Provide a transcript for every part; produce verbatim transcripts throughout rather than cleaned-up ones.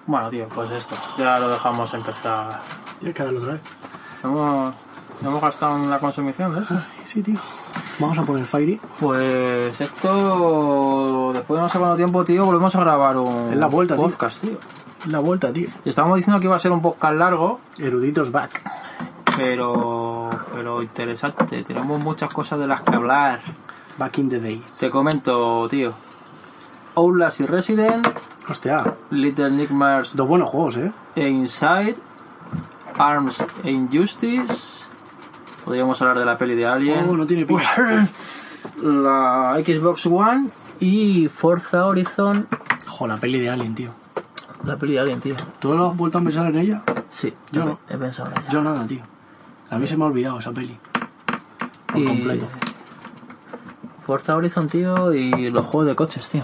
Bueno, tío, pues esto. Ya lo dejamos empezar. Tienes que darlo otra vez. Hemos, hemos gastado en la consumición de eso. Ay, sí, tío. Vamos a poner Fairy. Pues esto, después de no sé cuánto tiempo, tío, volvemos a grabar un Es la vuelta, podcast, tío. La vuelta, tío. Y estábamos diciendo que iba a ser un podcast largo, Eruditos back. pero pero interesante. Tenemos muchas cosas de las que hablar. Back in the days. Te comento, tío. Outlast y Resident, Hostia. Little Nightmares Dos buenos juegos, ¿eh? e Inside, Arms e Injustice. Podríamos hablar de la peli de Alien. Oh, no tiene pinta. La Xbox One y Forza Horizon. Jo, la peli de Alien, tío. La peli de Alien, tío. ¿Tú lo has vuelto a pensar en ella? Sí, Yo he- no. he pensado en ella. Yo nada, tío. A mí se me ha olvidado esa peli. Por Y- completo. Forza Horizon, tío, y los juegos de coches, tío.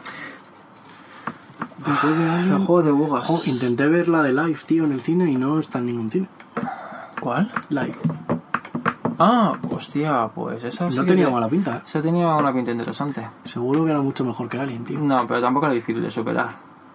Después de Alien... Los juegos de bugas. Jo, intenté ver la de Live, tío, en el cine y no está en ningún cine. ¿Cuál? Live. Ah, hostia, pues esa sí No que tenía te- mala pinta, ¿eh? Esa tenía una pinta interesante. Seguro que era mucho mejor que Alien, tío. No, pero tampoco era difícil de superar.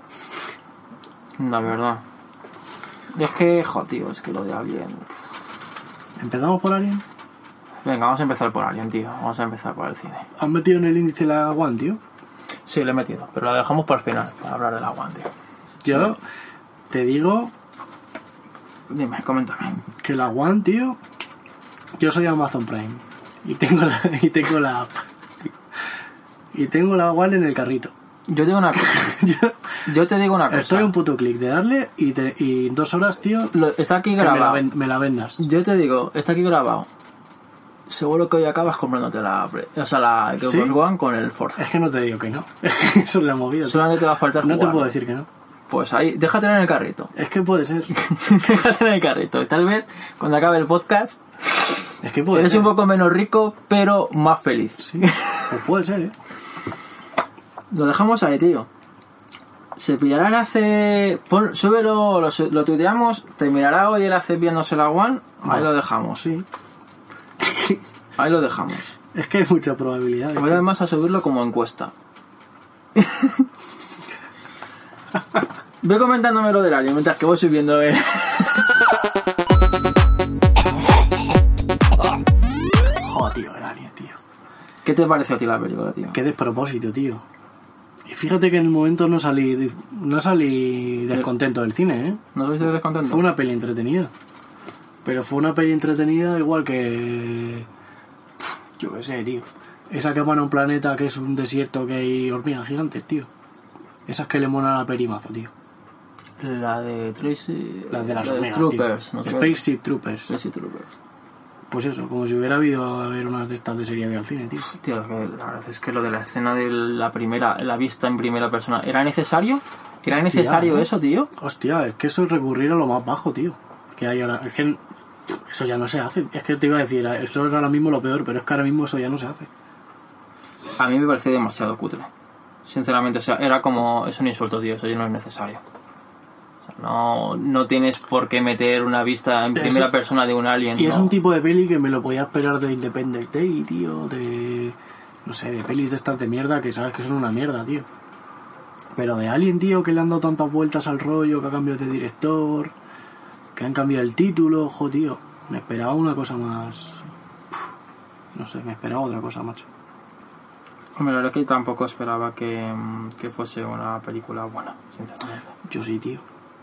La verdad. Es que, jo, tío, es que lo de Alien... ¿Empezamos por Alien? Venga, vamos a empezar por Alien, tío. Vamos a empezar por el cine. ¿Has metido en el índice la One, tío? Sí, le he metido, pero la dejamos para el final, para hablar del agua, tío. Yo te digo Dime, coméntame. que la One, tío... Yo soy Amazon Prime. Y tengo la, y tengo la app. Y tengo la One en el carrito. Yo digo una cosa. Yo Yo te digo una cosa. estoy a un puto clic de darle y, te, y en dos horas, tío, Lo- está aquí que me la, grabado. ven- me la vendas. Yo te digo, está aquí grabado. Seguro que hoy acabas comprándote la... pre- O sea, la Xbox ¿Sí? One con el Forza. Es que no te digo que no. Eso es la movida. tío. Solamente te va a faltar No te jugar. puedo decir que no. Pues ahí, déjatela en el carrito. Es que puede ser. Déjatela en el carrito. Y tal vez, cuando acabe el podcast, Es que puede eres ser. un poco menos rico, pero más feliz. Sí, pues puede ser, ¿eh? Lo dejamos ahí, tío. Se pillará el hace... Pon, súbelo, lo, su- lo tuiteamos. Terminará hoy el hace viéndose la One. Ahí Vale. lo dejamos. Sí. Ahí lo dejamos. Es que hay mucha probabilidad. de Voy que- además a subirlo como encuesta. Ve comentándome lo del Alien mientras que voy subiendo el... Joder, tío, el Alien, tío. ¿Qué te pareció a ti la película, tío? Qué despropósito, tío. Y fíjate que en el momento no salí no salí descontento del cine, ¿eh? ¿No estuviste descontento? Fue una peli entretenida. Pero fue una peli entretenida igual que... Pff, yo qué sé, tío. Esa que van a un planeta que es un desierto que hay hormigas gigantes, tío. Esas que le molan a perimazo, tío. La de Tracy... Las de las la hormigas, Troopers. tío. No sé qué. Spaceship Troopers. Tracy Troopers. Pues eso, como si hubiera habido a ver una de estas de serie B al cine, tío. Tío, lo que- la verdad es que lo de la escena de la primera... La vista en primera persona... ¿Era necesario? ¿Era Hostia, necesario ¿eh? eso, tío? Hostia, es que eso es recurrir a lo más bajo, tío. Que hay ahora. Es que eso ya no se hace. Es que te iba a decir, eso es ahora mismo lo peor, pero es que ahora mismo eso ya no se hace. A mí me pareció demasiado cutre. Sinceramente, o sea, era como... Es un insulto, tío. Eso ya no es necesario. O sea, no, no tienes por qué meter una vista en Pero primera eso- persona de un alien. Y es no. un tipo de peli que me lo podía esperar de Independence Day, tío, de... No sé, de pelis de estas de mierda que sabes que son una mierda, tío. Pero de Alien, tío, que le han dado tantas vueltas al rollo, que ha cambiado de director, que han cambiado el título, jo, tío. Me esperaba una cosa más... No sé, me esperaba otra cosa, macho. Hombre, la verdad es que tampoco esperaba que, que fuese una película buena, sinceramente. Yo sí, tío.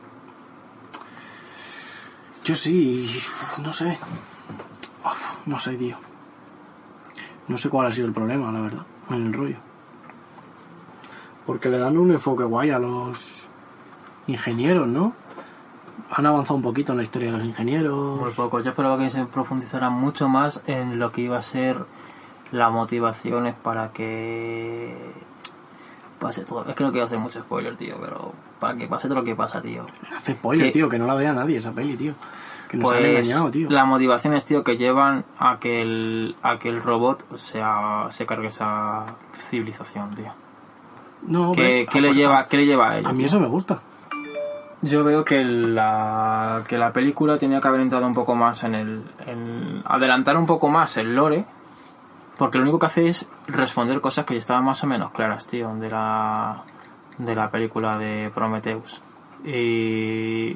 Yo sí, no sé. Uf, no sé, tío. No sé cuál ha sido el problema, la verdad, en el rollo. Porque le dan un enfoque guay a los ingenieros, ¿no? Han avanzado un poquito en la historia de los ingenieros. Muy poco. Yo esperaba que se profundizara mucho más en lo que iba a ser las motivaciones para que pase todo. Es que no quiero hacer mucho spoiler, tío, pero para que pase todo lo que pasa, tío. Hace spoiler, que- tío, que no la vea nadie esa peli, tío. Que nos han Pues engañado, tío. las motivaciones, tío, que llevan a que el, a que el robot sea, se cargue esa civilización, tío. No, ¿Qué, hombre, qué ah, le pues, lleva, a- ¿Qué le lleva a ello? A mí tío? eso me gusta. Yo veo que la, que la película tenía que haber entrado un poco más en el, en adelantar un poco más el lore, porque lo único que hace es responder cosas que ya estaban más o menos claras, tío, de la, de la película de Prometheus. Y...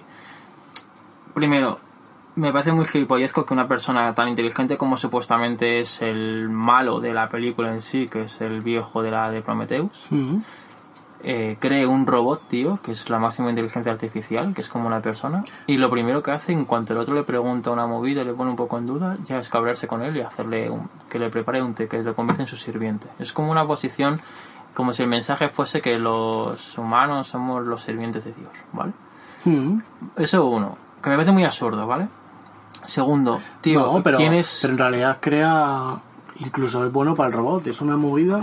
Primero, me parece muy gilipollezco que una persona tan inteligente como supuestamente es el malo de la película en sí, que es el viejo de la de Prometheus, Uh-huh. eh, cree un robot, tío, que es la máxima inteligencia artificial, que es como una persona, y lo primero que hace, en cuanto el otro le pregunta una movida y le pone un poco en duda, ya es cabrearse con él y hacerle un, que le prepare un té, que lo convierte en su sirviente. Es como una posición, como si el mensaje fuese que los humanos somos los sirvientes de Dios, ¿vale? Uh-huh. Eso uno, que me parece muy absurdo, ¿vale? Segundo, tío, No, pero, ¿quién es...? pero en realidad crea... Incluso es bueno para el robot. Es una movida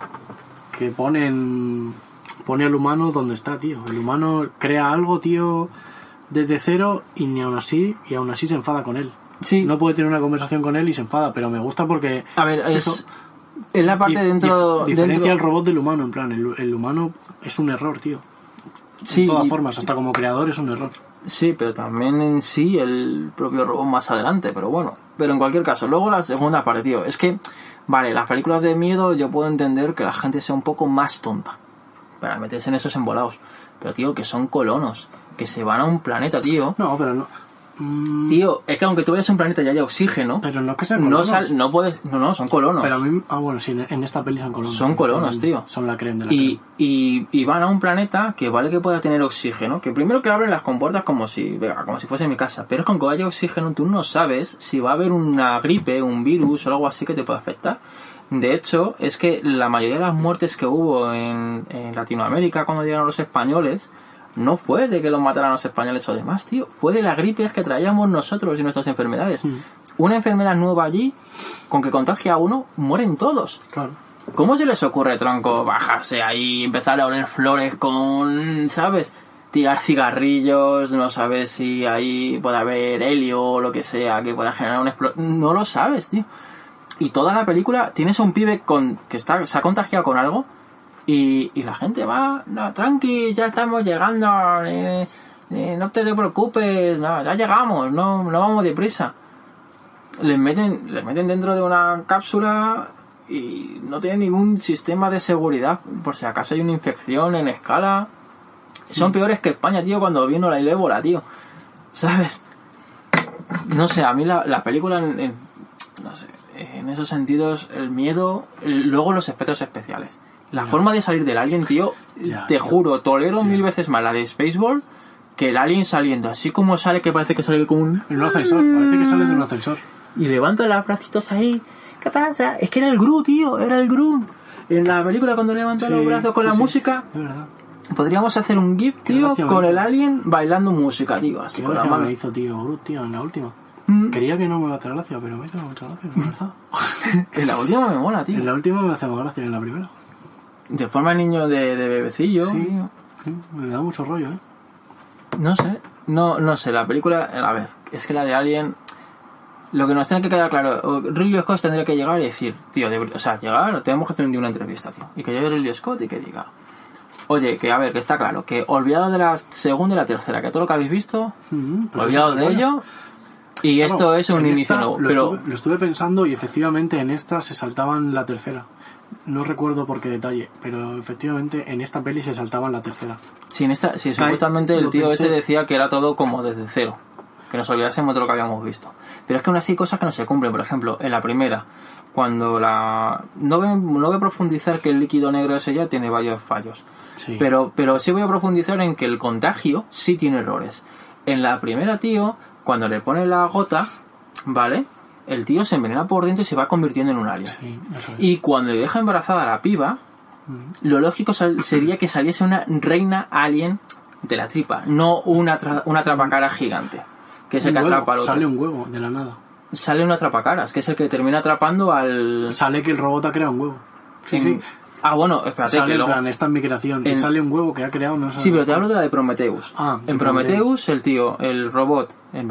que ponen... Pone al humano donde está, tío. El humano crea algo, tío, desde cero y ni aún así... Y aún así se enfada con él. Sí. No puede tener una conversación con él y se enfada. Pero me gusta porque... A ver, es... eso- Es la parte dif- dentro... dif- diferencia dentro- al robot del humano, en plan. El, el humano es un error, tío. Sí, De todas y- formas, hasta como creador es un error. Sí, pero también en sí el propio robot más adelante, pero bueno. Pero en cualquier caso, luego la segunda parte, tío. Es que, vale, las películas de miedo yo puedo entender que la gente sea un poco más tonta para meterse en esos embolados. Pero, tío, que son colonos, que se van a un planeta, tío. No, pero no... Mm, Tío, es que aunque tú vayas a un planeta y haya oxígeno, pero no es que sean no, colonos. sal, no puedes... No, no, son colonos. Pero a mí... Ah, bueno, sí, en esta peli son colonos. Son colonos, tío. Son la crema de la Y, crema. y, y van a un planeta que vale que pueda tener oxígeno, que primero que abren las compuertas como si, venga, como si fuese mi casa, pero es que aunque haya oxígeno tú no sabes si va a haber una gripe, un virus o algo así que te pueda afectar. De hecho, es que la mayoría de las muertes que hubo en, en Latinoamérica cuando llegaron los españoles no fue de que los mataran los españoles o demás, tío, fue de las gripes que traíamos nosotros y nuestras enfermedades. Mm. Una enfermedad nueva allí, con que contagia a uno, mueren todos. Claro. ¿Cómo se les ocurre, tronco, bajarse ahí, empezar a oler flores con, ¿sabes? Tirar cigarrillos, no sabes si ahí puede haber helio o lo que sea que pueda generar un explosión. No lo sabes, tío. Y toda la película tienes a un pibe con que está se ha contagiado con algo y, y la gente va, no, tranqui, ya estamos llegando, eh, eh, no te preocupes, no, ya llegamos, no, no vamos deprisa. Les meten, les meten dentro de una cápsula y no tienen ningún sistema de seguridad por si acaso hay una infección en escala. Son peores que España, tío, cuando vino la ébola, tío. ¿Sabes? No sé, a mí la, la película, en, en- no sé, en esos sentidos, el miedo, el- luego los efectos especiales. La Ya. forma de salir del alien, tío, Ya, te tío. juro, tolero Sí. mil veces más la de Spaceball que el alien saliendo, así como sale, que parece que sale como un... En un ascensor. Parece que sale de un ascensor. Y levanta los bracitos ahí. ¿Qué pasa? Es que era el Gru, tío, era el Gru. En la película cuando levanta Sí, los brazos con sí, la sí. música, De verdad. podríamos hacer un GIF, tío, gracia me con hizo. el alien bailando música, tío, así Qué con la gracia mano. me hizo, tío, Groot, tío, en la última. Mm. Quería que no me hacer gracia, pero me hizo mucha gracia, la verdad. En la última me mola, tío. En la última me hace más gracia que en la primera. De forma de niño de, de bebecillo, Sí. tío. Sí, me da mucho rollo, ¿eh? No sé, no, no sé, la película, a ver, es que la de Alien, lo que nos tiene que quedar claro, o Ridley Scott tendría que llegar y decir, tío, de- o sea, llegar, tenemos que hacer un día una entrevista, tío, y que llegue Ridley Scott y que diga, oye, que a ver, que está claro, que olvidado de la segunda y la tercera, que todo lo que habéis visto, Mm, pues olvidado eso de es bueno. ello, y Claro, esto es un en inicio esta nuevo, lo pero... Estuve, lo estuve pensando y efectivamente en esta se saltaban la tercera. No recuerdo por qué detalle, pero efectivamente en esta peli se saltaban la tercera. Si en esta, si Cae- supuestamente el lo tío pensé. este decía que era todo como desde cero, que nos olvidásemos de lo que habíamos visto. Pero es que aún así hay cosas que no se cumplen. Por ejemplo, en la primera, cuando la... No voy, no voy a profundizar que el líquido negro ese ya tiene varios fallos. Sí. Pero, pero sí voy a profundizar en que el contagio sí tiene errores. En la primera, tío, cuando le pone la gota, ¿vale? El tío se envenena por dentro y se va convirtiendo en un alien. Sí, eso es. Y cuando le deja embarazada a la piba, Mm. lo lógico sal- sería que saliese una reina alien de la tripa, no una, tra- una atrapacara gigante, que es el Un que huevo, atrapa al otro. sale un huevo de la nada. Sale un atrapacaras, que es el que termina atrapando al... Sale que el robot ha creado un huevo. Sí, en- sí. Ah, bueno, espérate, Sale que en luego... plan, esta es mi creación. Y en- sale un huevo que ha creado, no sé. Sí, pero te hablo de la de Prometheus. Ah, de en Prometheus, el tío, el robot,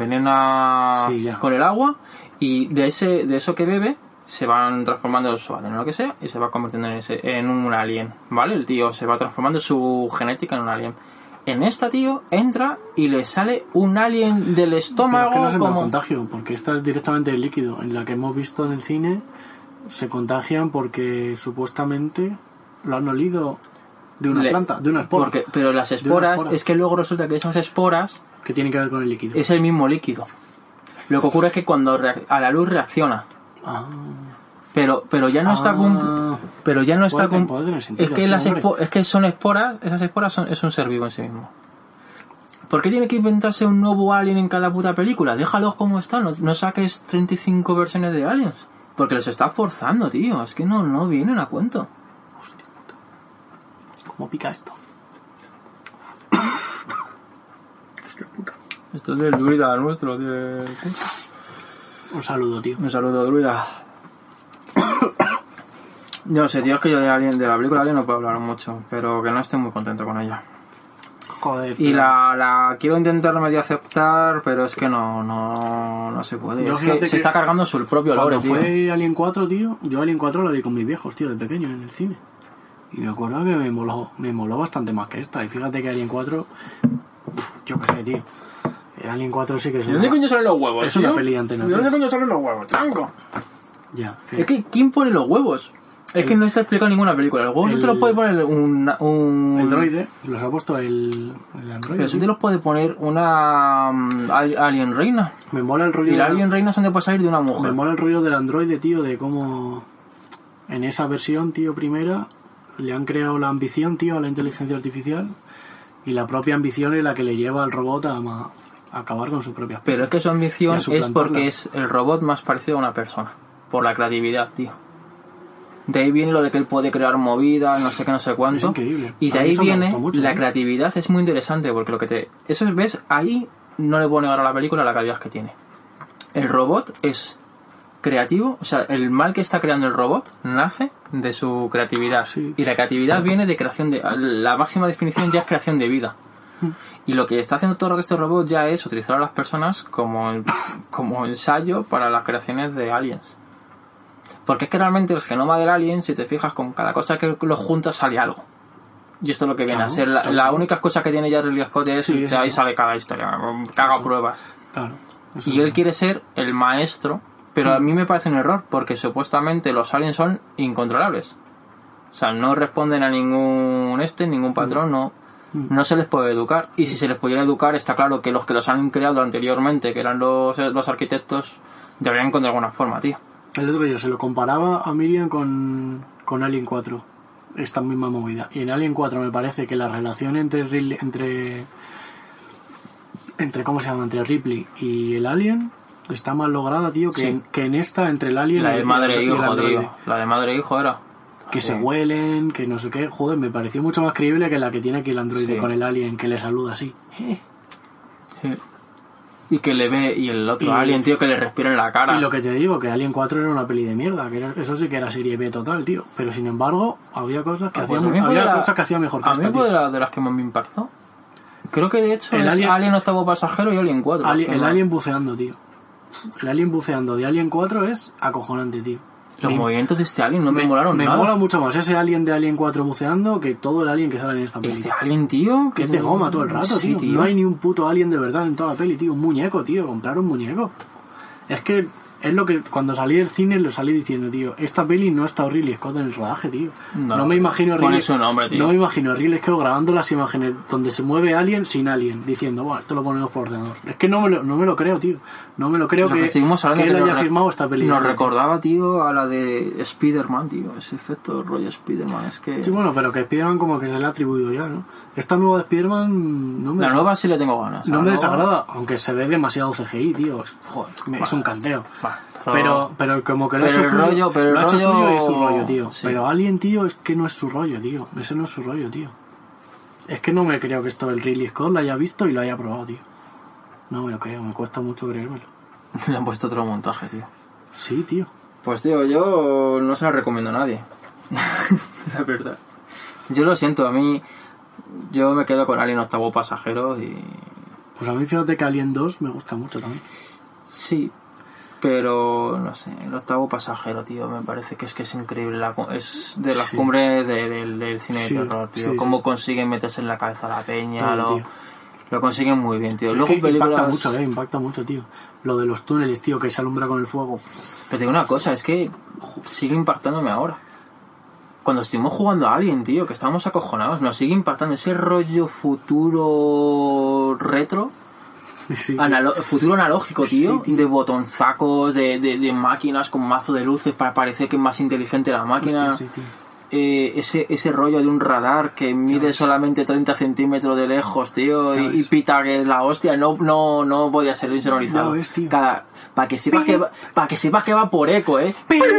envenena Sí, ya. con el agua y de ese de eso que bebe se van transformando su A D N en lo que sea y se va convirtiendo en, ese, en un alien, ¿vale? El tío se va transformando su genética en un alien. En esta, tío, entra y le sale un alien del Pero estómago es que no es en el como... contagio, porque esta es directamente el líquido. En la que hemos visto en el cine se contagian porque supuestamente lo han olido De una le- planta, de una espora. Porque, pero las De una esporas, espora. es que luego resulta que esas esporas Que tiene que ver con el líquido. es el mismo líquido. Lo que ocurre es que cuando reac- a la luz reacciona, Ah, pero pero ya no está Ah. cum- pero ya no está Puede tener- cum- puede tener sentido, es que sí, las hombre. espo- es que son esporas, esas esporas son, es un ser vivo en sí mismo. ¿Por qué tiene que inventarse un nuevo alien en cada puta película? Déjalos como están, no, no saques treinta y cinco versiones de aliens. Porque los está forzando, tío. Es que no, no vienen a cuento. ¿cómo pica esto? Esto es del druida nuestro, tío. Un saludo, tío. Un saludo, druida. No sé, tío, es que yo de Alien, de la película Alien no puedo hablar mucho, pero que no estoy muy contento con ella. Joder. Y pero- la, la quiero intentar medio aceptar, pero es que no, no, no se puede. Yo Es que fíjate se que está cargando su propio lore, Cuando tío. fue Alien cuatro, tío, yo Alien cuatro la vi con mis viejos, tío, de pequeño en el cine. Y me acuerdo que me moló, me moló bastante más que esta. Y fíjate que Alien cuatro, uf, yo qué sé, tío. El Alien cuatro sí que es ¿De una, dónde coño salen los huevos, es tío? una peli de Antena ¿De dónde tres. coño salen los huevos, tronco? Ya, que- Es que, ¿quién pone los huevos? Es que no está explicado en ninguna película. Los huevos el- no te los puede poner un... un el droide, los ha puesto el, el androide. Pero sí tío. te los puede poner una mm, al- alien reina. Me mola el rollo Y la de la- alien reina son de puede salir de una Me mujer. mola el rollo del androide, tío, de cómo en esa versión, tío, primera, le han creado la ambición, tío, a la inteligencia artificial. Y la propia ambición es la que le lleva al robot a, ma- a acabar con su propia especie. Pero es que su ambición Y a es suplantarla. porque es el robot más parecido a una persona. Por la creatividad, tío. De ahí viene lo de que él puede crear movidas, no sé qué, no sé cuánto. Es increíble. Y de A mí ahí eso me viene gustó mucho, la ¿eh? creatividad, es muy interesante porque lo que te... Eso ves, ahí no le puedo negar a la película la calidad que tiene. El robot es creativo, o sea, el mal que está creando el robot nace de su creatividad. Sí. Y la creatividad viene de creación de... La máxima definición ya es creación de vida. Y lo que está haciendo todo lo que este robot ya es utilizar a las personas como, como ensayo para las creaciones de aliens. Porque es que realmente el genoma del alien, si te fijas, con cada cosa que lo juntas sale algo. Y esto es lo que viene Claro, a ser. La, claro. la única cosa que tiene ya Ridley Scott es Sí, que es ahí eso. sale cada historia. Caga pruebas. Claro. eso Y es él quiere ser el maestro, pero a mí me parece un error, porque supuestamente los aliens son incontrolables. O sea, no responden a ningún este, ningún patrón, no, no se les puede educar. Y si se les pudiera educar, está claro que los que los han creado anteriormente, que eran los, los arquitectos, deberían encontrar alguna forma, tío. El otro día se lo comparaba a Miriam con, con Alien cuatro. Esta misma movida. Y en Alien cuatro me parece que la relación entre Ridley, entre entre ¿cómo se llama? Entre Ripley y el Alien está más lograda, tío, que, Sí. en, que en esta entre el Alien La y de el- madre e y el hijo, androide. tío. La de madre e hijo era. Que Sí. se huelen, que no sé qué. Joder, me pareció mucho más creíble que la que tiene aquí el androide Sí. con el Alien que le saluda así. Sí. Y que le ve, y el otro Y- alien, tío, que le respira en la cara. Y lo que te digo, que Alien cuatro era una peli de mierda, que era- eso sí que era serie B total, tío. Pero sin embargo, había cosas que Ah, pues hacía, a mí fue había de la- cosas que hacía mejor que A mí esta, fue tío. de, la- de las que más me impactó. Creo que de hecho El es Alien- Alien octavo pasajero y Alien cuatro. Ali- el No. Alien buceando, tío. El Alien buceando de Alien cuatro es acojonante, tío. Los Me- movimientos de este Alien no me, me, molaron me nada. mola mucho más ese Alien de Alien cuatro buceando que todo el Alien que sale en esta peli. Este Alien, tío. Que es de goma todo el rato, Sí, tío. No hay ni un puto Alien de verdad en toda la peli, tío. Un muñeco, tío. Comprar un muñeco. Es que es lo que cuando salí del cine lo salí diciendo, tío. Esta peli no está Ridley Scott en el rodaje, tío. No. No, me imagino a Pone Ridley su nombre, tío. No me imagino a Ridley Scott grabando las imágenes donde se mueve Alien sin Alien, diciendo, bueno, esto lo ponemos por ordenador. Es que no me lo, no me lo creo, tío. No me lo creo Lo que, que estuvimos hablando que que él nos haya re- firmado esta peli. Nos recordaba, tío, a la de Spider-Man, tío. Ese efecto rollo Spider-Man. Es que. Sí, bueno, pero que Spider-Man como que se le ha atribuido ya, ¿no? Esta nueva de Spider-Man no me, La nueva sí le tengo ganas. no La me nueva- desagrada, aunque se ve demasiado C G I, tío. Es, joder, me- es un canteo. Vale, Pero, pero como que lo ha Pero hecho el suyo, rollo- pero el lo ha hecho rollo- suyo y es su rollo, tío. sí. Pero Alien, tío, es que no es su rollo, tío. Ese no es su rollo, tío. Es que no me creo que esto el Ridley Scott lo haya visto y lo haya probado, tío. No me lo creo, me cuesta mucho creérmelo. Le han puesto otro montaje, tío. Sí, tío. Pues tío, yo no se la recomiendo a nadie. La verdad. Yo lo siento, a mí. Yo me quedo con Alien octavo pasajero y. Pues a mí fíjate que Alien dos me gusta mucho también. Sí. Pero no sé, el octavo pasajero, tío, me parece que es que es increíble. La, cu- es de las Sí. cumbres de- del- del cine Sí, de terror, tío. sí, Cómo sí. consiguen meterse en la cabeza a la peña. Todo, lo, tío. lo consiguen muy bien, tío. Es Luego que en películas. impacta mucho, eh, impacta mucho, tío. Lo de los túneles, tío, que se alumbra con el fuego. Pero te digo una cosa, es que sigue impactándome ahora. cuando estuvimos jugando a Alien, tío, que estábamos acojonados, nos sigue impactando ese rollo futuro retro, Sí, analo- futuro analógico, tío, Sí, tío. de botonzacos, de, de, de máquinas con mazo de luces para parecer que es más inteligente la máquina. Hostia, sí, tío. Eh, ese, ese rollo de un radar que mide solamente treinta centímetros de lejos, tío, Ya y, ves. y pita que es la hostia, no, no, no podía ser insonorizado. Ya ves, tío. Cada, para que sepas que va, para que sepas que va por eco, eh.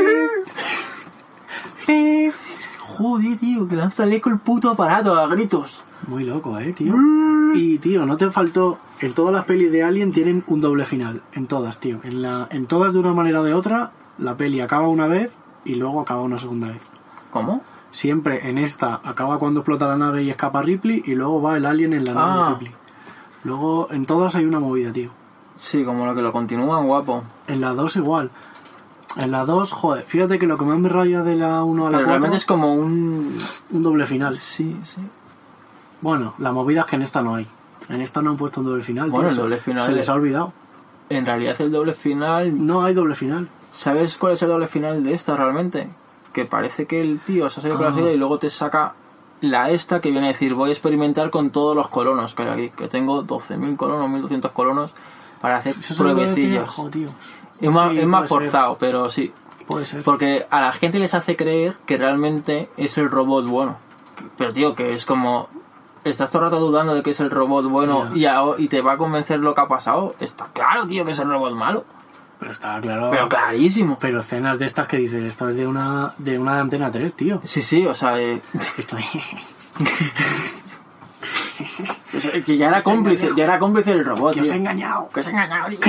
Joder, tío, que lanza el eco el puto aparato a gritos. Muy loco, eh, tío. Y, tío, no te faltó... En todas las pelis de Alien tienen un doble final. En todas, tío. En, la, en todas, de una manera o de otra, la peli acaba una vez y luego acaba una segunda vez. ¿Cómo? Siempre en esta acaba cuando explota la nave y escapa Ripley y luego va el alien en la nave Ah. de Ripley. Luego en todas hay una movida, tío. Sí, como lo que lo continúan, guapo. En la dos igual. En la dos, joder, fíjate que lo que más me raya de la uno a la Pero cuatro realmente es como un... un doble final. Sí, sí. Bueno, la movida es que en esta no hay. En esta no han puesto un doble final. Bueno, tío. el doble final Se es- les ha olvidado. En realidad el doble final... No hay doble final. ¿Sabes cuál es el doble final de esta realmente? Que parece que el tío se ha salido con la Ah. suya y luego te saca la esta que viene a decir voy a experimentar con todos los colonos que hay aquí. Que tengo doce mil colonos, mil doscientos colonos para hacer Eso es el doble final, pruebecillas. jo, tío. Es más, Sí, es más puede ser. forzado, pero sí. Puede ser. Porque a la gente les hace creer que realmente es el robot bueno. Pero tío, que es como... Estás todo el rato dudando de que es el robot bueno y, a- y te va a convencer lo que ha pasado. Está claro, tío, que es el robot malo. Pero está claro. Pero clarísimo. Pero escenas de estas que dices, esto es de una de una Antena tres, tío. Sí, sí, o sea... eh, Estoy... o sea, que ya era cómplice, ya era cómplice del robot, que os he tío. engañado. Que se ha engañado, tío.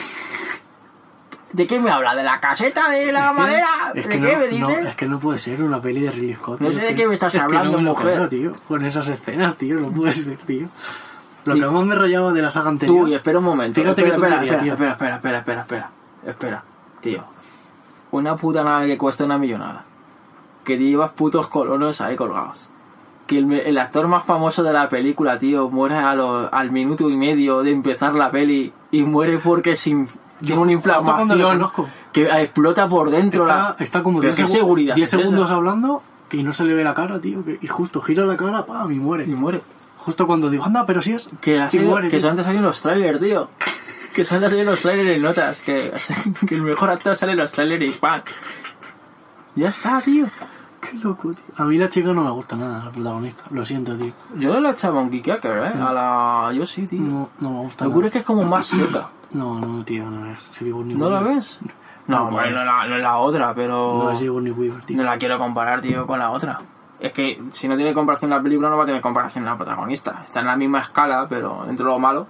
¿De qué me habla? ¿De la caseta de la madera? Es ¿De que qué no, me dices? no, es que no puede ser una peli de Ridley Scott. No tío, sé es de que- qué me estás es que hablando, no me lo mujer. creo, tío. Con esas escenas, tío, no puede ser, tío. Lo Y- que más me rayaba de la saga anterior... Tú, y espera un momento. Fíjate espera, qué espera, tontería, espera, tío. espera, espera, espera, espera, espera, espera, tío. Una puta nave que cuesta una millonada. Que llevas putos colonos ahí colgados. Que el, el actor más famoso de la película, tío, muere a lo- al minuto y medio de empezar la peli y muere porque sin, tiene una justo cuando le inflamación conozco. que explota por dentro. Está, la... está como ¿Pero diez, qué segu- seguridad diez es esa? segundos hablando y no se le ve la cara, tío. que- y justo gira la cara, pam, y muere. Y muere. Justo cuando digo, anda, pero si es... Que, ha y salido- muere, que tío. solamente salen los trailers, tío. Que solamente salen los trailers en notas. Que, que el mejor actor sale en los trailers y ¡pam! Ya está, tío. Qué loco, tío. A mí la chica no me gusta nada, la protagonista. Lo siento, tío. Yo le echaba un kicker, ¿eh? A la... Yo sí, tío. No, no me gusta Lo que nada. ocurre es que es como más seca. No, no, tío, no es Sigourney ¿No la Weaver. ves? No, No, bueno, no, la, no es la otra, pero... No es Sigourney Weaver, tío. No la quiero comparar, tío, con la otra. Es que si no tiene comparación la película, no va a tener comparación la protagonista. Está en la misma escala, pero dentro de lo malo...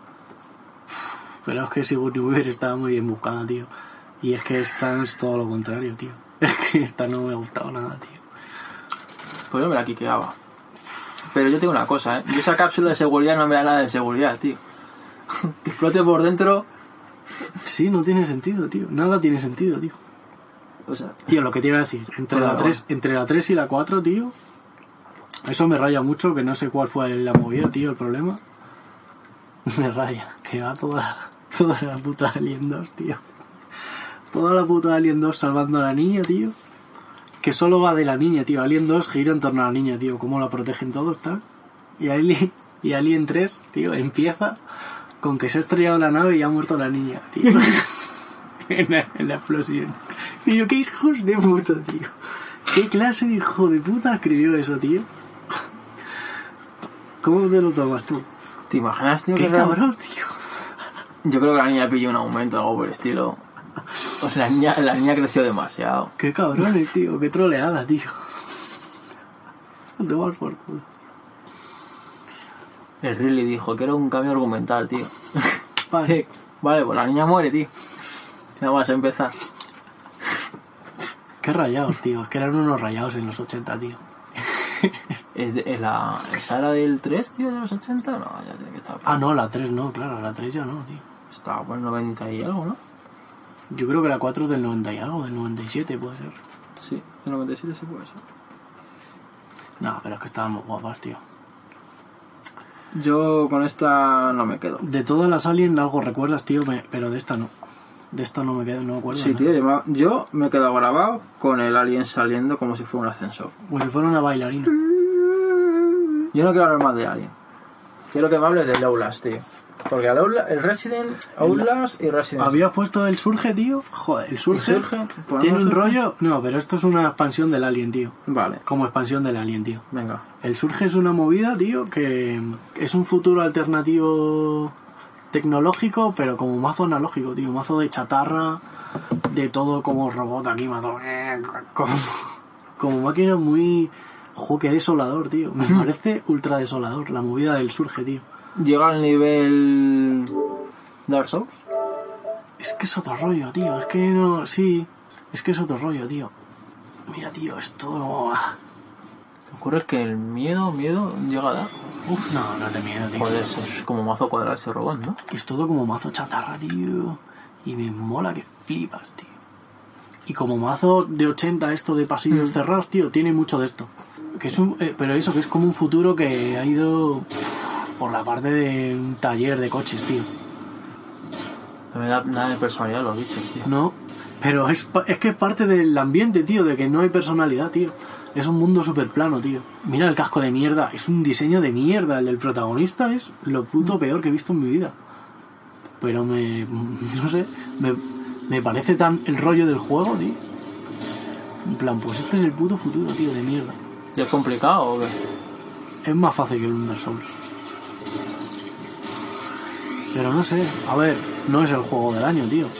Pero es que Sigourney Weaver estaba muy bien buscada, tío. Y es que esta es todo lo contrario, tío. Es que esta no me ha gustado nada, tío. Pues yo me la quiqueaba. Pero yo tengo una cosa, ¿eh? Yo esa cápsula de seguridad no me da nada de seguridad, tío. Que explote por dentro... Sí, no tiene sentido, tío. Nada tiene sentido, tío. O sea... Tío, lo que te iba a decir, entre Hola, la hola. tres, entre la tres y la cuatro, tío, eso me raya mucho, que no sé cuál fue la movida, tío, el problema. Me raya, que va toda, toda la puta Alien dos, tío. Toda la puta Alien dos salvando a la niña, tío. Que solo va de la niña, tío. Alien dos gira en torno a la niña, tío. Cómo la protegen todos, tal. Y Alien, y Alien tres, tío, empieza con que se ha estrellado la nave y ha muerto la niña, tío. en, la, en la explosión. Y yo, qué hijos de puta, tío. ¿Qué clase de hijo de puta escribió eso, tío? ¿Cómo te lo tomas tú? ¿Te imaginas, tío? ¡Qué que real- cabrón, tío! Yo creo que la niña pilló un aumento o algo por el estilo. O sea, la niña, la niña creció demasiado. ¡Qué cabrones, tío! ¡Qué troleada, tío! Te vas por culo. El Ridley dijo que era un cambio argumental, tío. Vale. Vale, pues la niña muere, tío. Nada más a empezar. Qué rayados, tío. Es que eran unos rayados en los ochenta, tío. ¿Es, de, es la ¿Esa era del tres, tío, de los ochenta? No, ya tiene que estar. Ah, no, la tres no, claro, la tres ya no, tío. Estaba por el noventa y algo, ¿no? Yo creo que la cuatro es del noventa y algo, del noventa y siete puede ser. Sí, el noventa y siete sí puede ser. No, pero es que estaban muy guapas, tío. Yo con esta no me quedo. De todas las Alien algo recuerdas, tío, me- pero de esta no. De esto no me quedo, no me acuerdo. Sí, ¿no? tío, yo me, yo me he quedado grabado con el alien saliendo como si fuera un ascensor. Como si fuera una bailarina. Yo no quiero hablar más de Alien. Quiero que me hables del Outlast, tío. Porque el, Outlast, el Resident, Outlast y Resident ¿Habías puesto el Surge, tío? Joder, el Surge, ¿El Surge? tiene un Surge? rollo... No, pero esto es una expansión del Alien, tío. Vale, Como expansión del Alien, tío. venga. El Surge es una movida, tío, que es un futuro alternativo tecnológico, pero como mazo analógico, tío. Mazo de chatarra, de todo como robot aquí, mazo... Como, como máquina muy... Ojo, qué desolador, tío. Me parece ultra desolador la movida del Surge, tío. Llega al nivel... Dark Souls. Es que es otro rollo, tío. Es que no... Sí. Es que es otro rollo, tío. Mira, tío, es todo como... ¿Te ocurre que el miedo, miedo llega a dar? Uf, no, no te miedo, tío. Joder, es como mazo cuadrado ese robot, ¿no? Es todo como mazo chatarra, tío. Y me mola que flipas, tío. Y como mazo de ochenta esto de pasillos Mm. cerrados, tío, tiene mucho de esto. Que es un, eh, pero eso, que es como un futuro que ha ido uf, por la parte de un taller de coches, tío. No me da nada de personalidad los bichos, tío. No, pero es, pa- es que es parte del ambiente, tío, de que no hay personalidad, tío. Es un mundo súper plano, tío. Mira el casco de mierda, es un diseño de mierda. El del protagonista es lo puto peor que he visto en mi vida. Pero me... no sé, me, me parece tan el rollo del juego, tío. En plan, pues este es el puto futuro, tío, de mierda. ¿Y es complicado o qué? Es más fácil que el Dark Souls. Pero no sé, a ver, no es el juego del año, tío.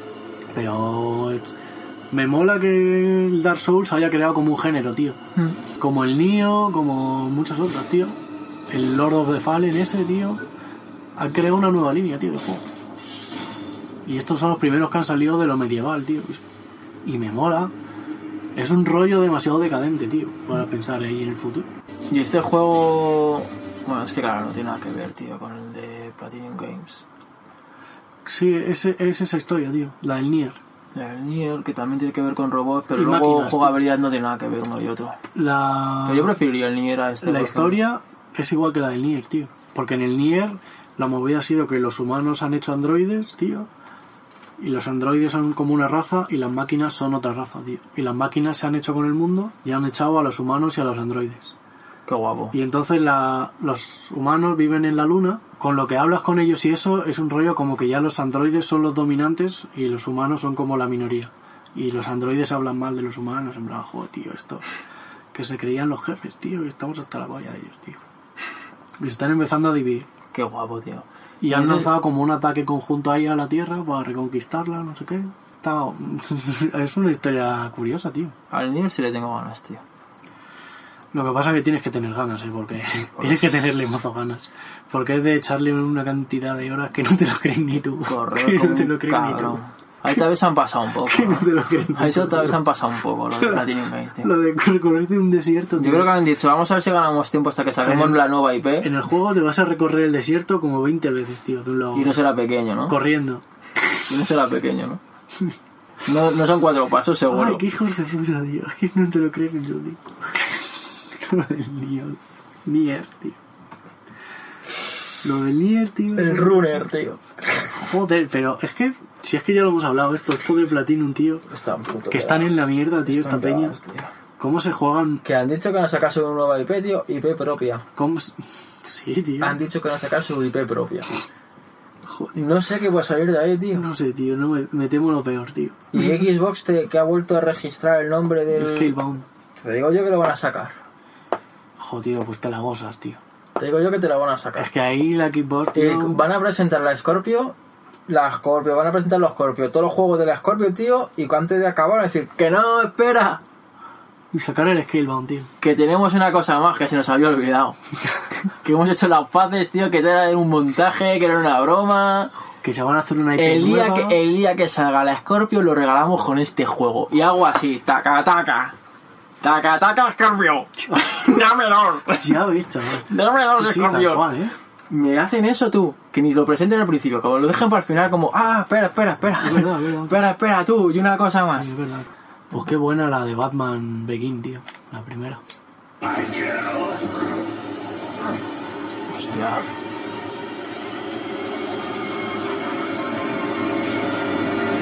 Pero me mola que el Dark Souls haya creado como un género, tío. Mm. Como el Nioh, como muchas otras, tío. El Lord of the Fallen ese, tío. Han creado una nueva línea, tío, de juego. Y estos son los primeros que han salido de lo medieval, tío. Y me mola. Es un rollo demasiado decadente, tío, para pensar ahí en el futuro. Y este juego... Bueno, es que claro, no tiene nada que ver, tío, con el de Platinum Games. Sí, ese, es esa historia, tío. La del Nier. El Nier, que también tiene que ver con robots, pero Y luego máquinas, jugabilidad no tiene nada que ver uno y otro. La... Pero yo preferiría el Nier a este. La por historia es igual que la del Nier, tío. Porque en el Nier la movida ha sido que los humanos han hecho androides, tío. Y los androides son como una raza y las máquinas son otra raza, tío. Y las máquinas se han hecho con el mundo y han echado a los humanos y a los androides. ejemplo. Qué guapo. Y entonces la, los humanos viven en la luna. Con lo que hablas con ellos y eso es un rollo como que ya los androides son los dominantes y los humanos son como la minoría. Y los androides hablan mal de los humanos, en plan, joder, tío, esto... Que se creían los jefes, tío, y estamos hasta la polla de ellos, tío. Y se están empezando a dividir. Qué guapo, tío. Y han ese- lanzado como un ataque conjunto ahí a la Tierra para reconquistarla, no sé qué. Está... es una historia curiosa, tío. Al Nier sí le tengo ganas, tío. Lo que pasa es que tienes que tener ganas, ¿eh? Porque por tienes que tenerle mazo ganas. Porque es de echarle una cantidad de horas que no te lo crees ni tú. Correr que como no te un lo crees ni tú. cabrón. Ahí tal vez se han pasado un poco. Que no ¿no? te lo crees ni Ahí eso tú. tal vez se han pasado un poco, lo de Platinum Games, tío. Lo de recorrerte un desierto, tío. Yo creo que han dicho, vamos a ver si ganamos tiempo hasta que saquemos En el- la nueva I P. En el juego te vas a recorrer el desierto como veinte veces, tío, de un lado. a Y no otro. será pequeño, ¿no? Corriendo. Y no será pequeño, ¿no? No, no son cuatro pasos, seguro. Ay, qué hijos de puta, tío. Es que no te lo crees ni tú, tío. Lo del Nier, Nier, tío. Lo del Nier, tío. El runner, tío. Joder, pero es que... Si es que ya lo hemos hablado, esto, esto de Platinum, tío. Está un puto Que están en la mierda, tío, Están esta peña. cagados, tío. ¿Cómo se juegan? Que han dicho que van a sacar su nueva I P, tío. I P propia. ¿Cómo se- Sí, tío. Han dicho que van a sacar su I P propia. Joder. No sé qué puede salir de ahí, tío. No sé, tío, no me, me temo lo peor, tío. Y Xbox te, que ha vuelto a registrar el nombre del... Scalebound. Te digo yo que lo van a sacar. Joder, tío, pues te la gozas, tío. Te digo yo que te lo van a sacar. Es que ahí la Xbox, Eh, tío... van a presentar la Scorpio, la Scorpio, van a presentar los Scorpio, todos los juegos de la Scorpio, tío, y antes de acabar van a decir que no, espera, Y sacar el Scalebound, tío. que tenemos una cosa más que se nos había olvidado. Que hemos hecho las paces, tío, que era un montaje, que era una broma. Que se van a hacer una I P El día, nueva. que, el día que salga la Scorpio lo regalamos con este juego. Y hago así, taca, taca. Taca, taca, Scorpio. Dame dos. Ya ves, chaval. Dame dos, Sí, sí, tal Scorpio. cual, ¿eh? Me hacen eso, tú, que ni lo presenten al principio, como lo dejen para el final, como, ah, espera, espera, espera, Es verdad, es verdad. espera, espera, tú, y una cosa más. Sí, es verdad. Pues qué buena la de Batman Begin, tío. La primera. Hostia. Es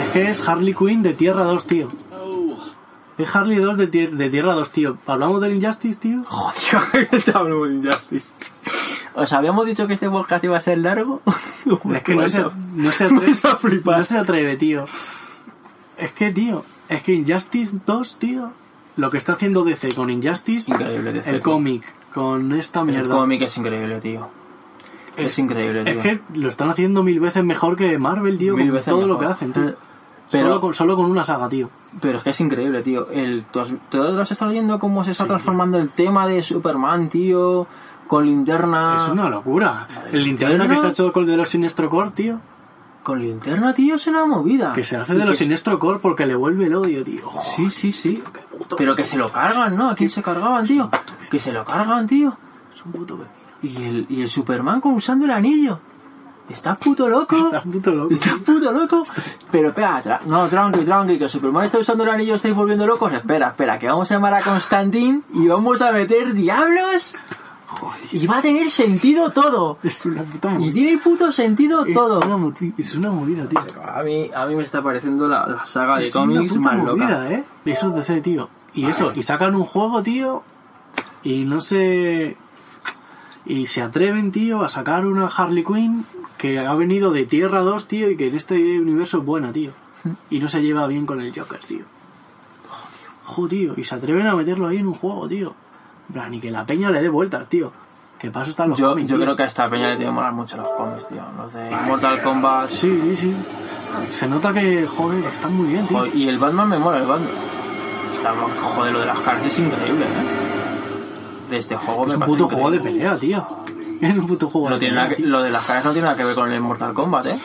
Es que es Harley Quinn de Tierra dos, tío. Es Harley dos de, tier- de Tierra dos, tío. ¿Hablamos del Injustice, tío? Joder, te hablo de Injustice. ¿Os habíamos dicho que este podcast iba a ser largo? Es que no se, no, se atreve, Vais a flipar. no se atreve, tío. Es que, tío, es que Injustice dos, tío, lo que está haciendo D C con Injustice, Increíble, D C, el tío. cómic, con esta mierda. El cómic es increíble, tío. Es, es increíble, tío. Es que lo están haciendo mil veces mejor que Marvel, tío, Mil con veces todo lo mejor. que hacen, tío. Pero- solo, con, solo con una saga, tío. Pero es que es increíble, tío. El, ¿Todos lo has estado leyendo cómo se está Sí, transformando el tema de Superman, tío? Con linterna... Es una locura. El linterna ¿Linterna? que se ha hecho con el de los Sinestro Corps, tío. Con linterna, tío, es una movida. Que se hace Y de los que- Sinestro Corps porque le vuelve el odio, tío. Sí, sí, sí. Pero que se lo cargan, ¿no? ¿A quién se cargaban, tío? Que se lo cargan, tío. Es un puto pepino. Y el, y el Superman con usando el anillo. Está puto loco. Está puto loco. Está puto loco. Pero espera, tra- no, tranqui, tranqui, que Superman está usando el anillo, estáis volviendo locos. Espera, espera, que vamos a llamar a Constantine y vamos a meter diablos. Y va a tener sentido todo. Es una puta Y movida. tiene puto sentido Es todo. una, moti- es una movida, tío. A mí, a mí me está pareciendo la, la saga de Es una cómics puta más loca. movida, ¿eh? Eso es D C, tío. Y eso, y sacan un juego, tío, y no sé... Y se atreven, tío, a sacar una Harley Quinn que ha venido de Tierra dos, tío, y que en este universo es buena, tío. Y no se lleva bien con el Joker, tío. Joder, tío. Y se atreven a meterlo ahí en un juego, tío. En plan, y que la peña le dé vueltas, tío. Que paso están los Yo, cómics, yo tío. creo que a esta peña le tiene que molar mucho los cómics, tío. Los de Mortal Kombat. Sí, sí, sí. Se nota que, joder, están muy bien, tío. Joder, y el Batman me mola, el Batman. Está, joder, lo de las caras es increíble, ¿eh? De este juego Es me un parece puto juego de increíble. pelea, tío. Es un puto juego No de tiene pelea, nada que- tío. lo de las caras no tiene nada que ver con el Mortal Kombat, ¿eh?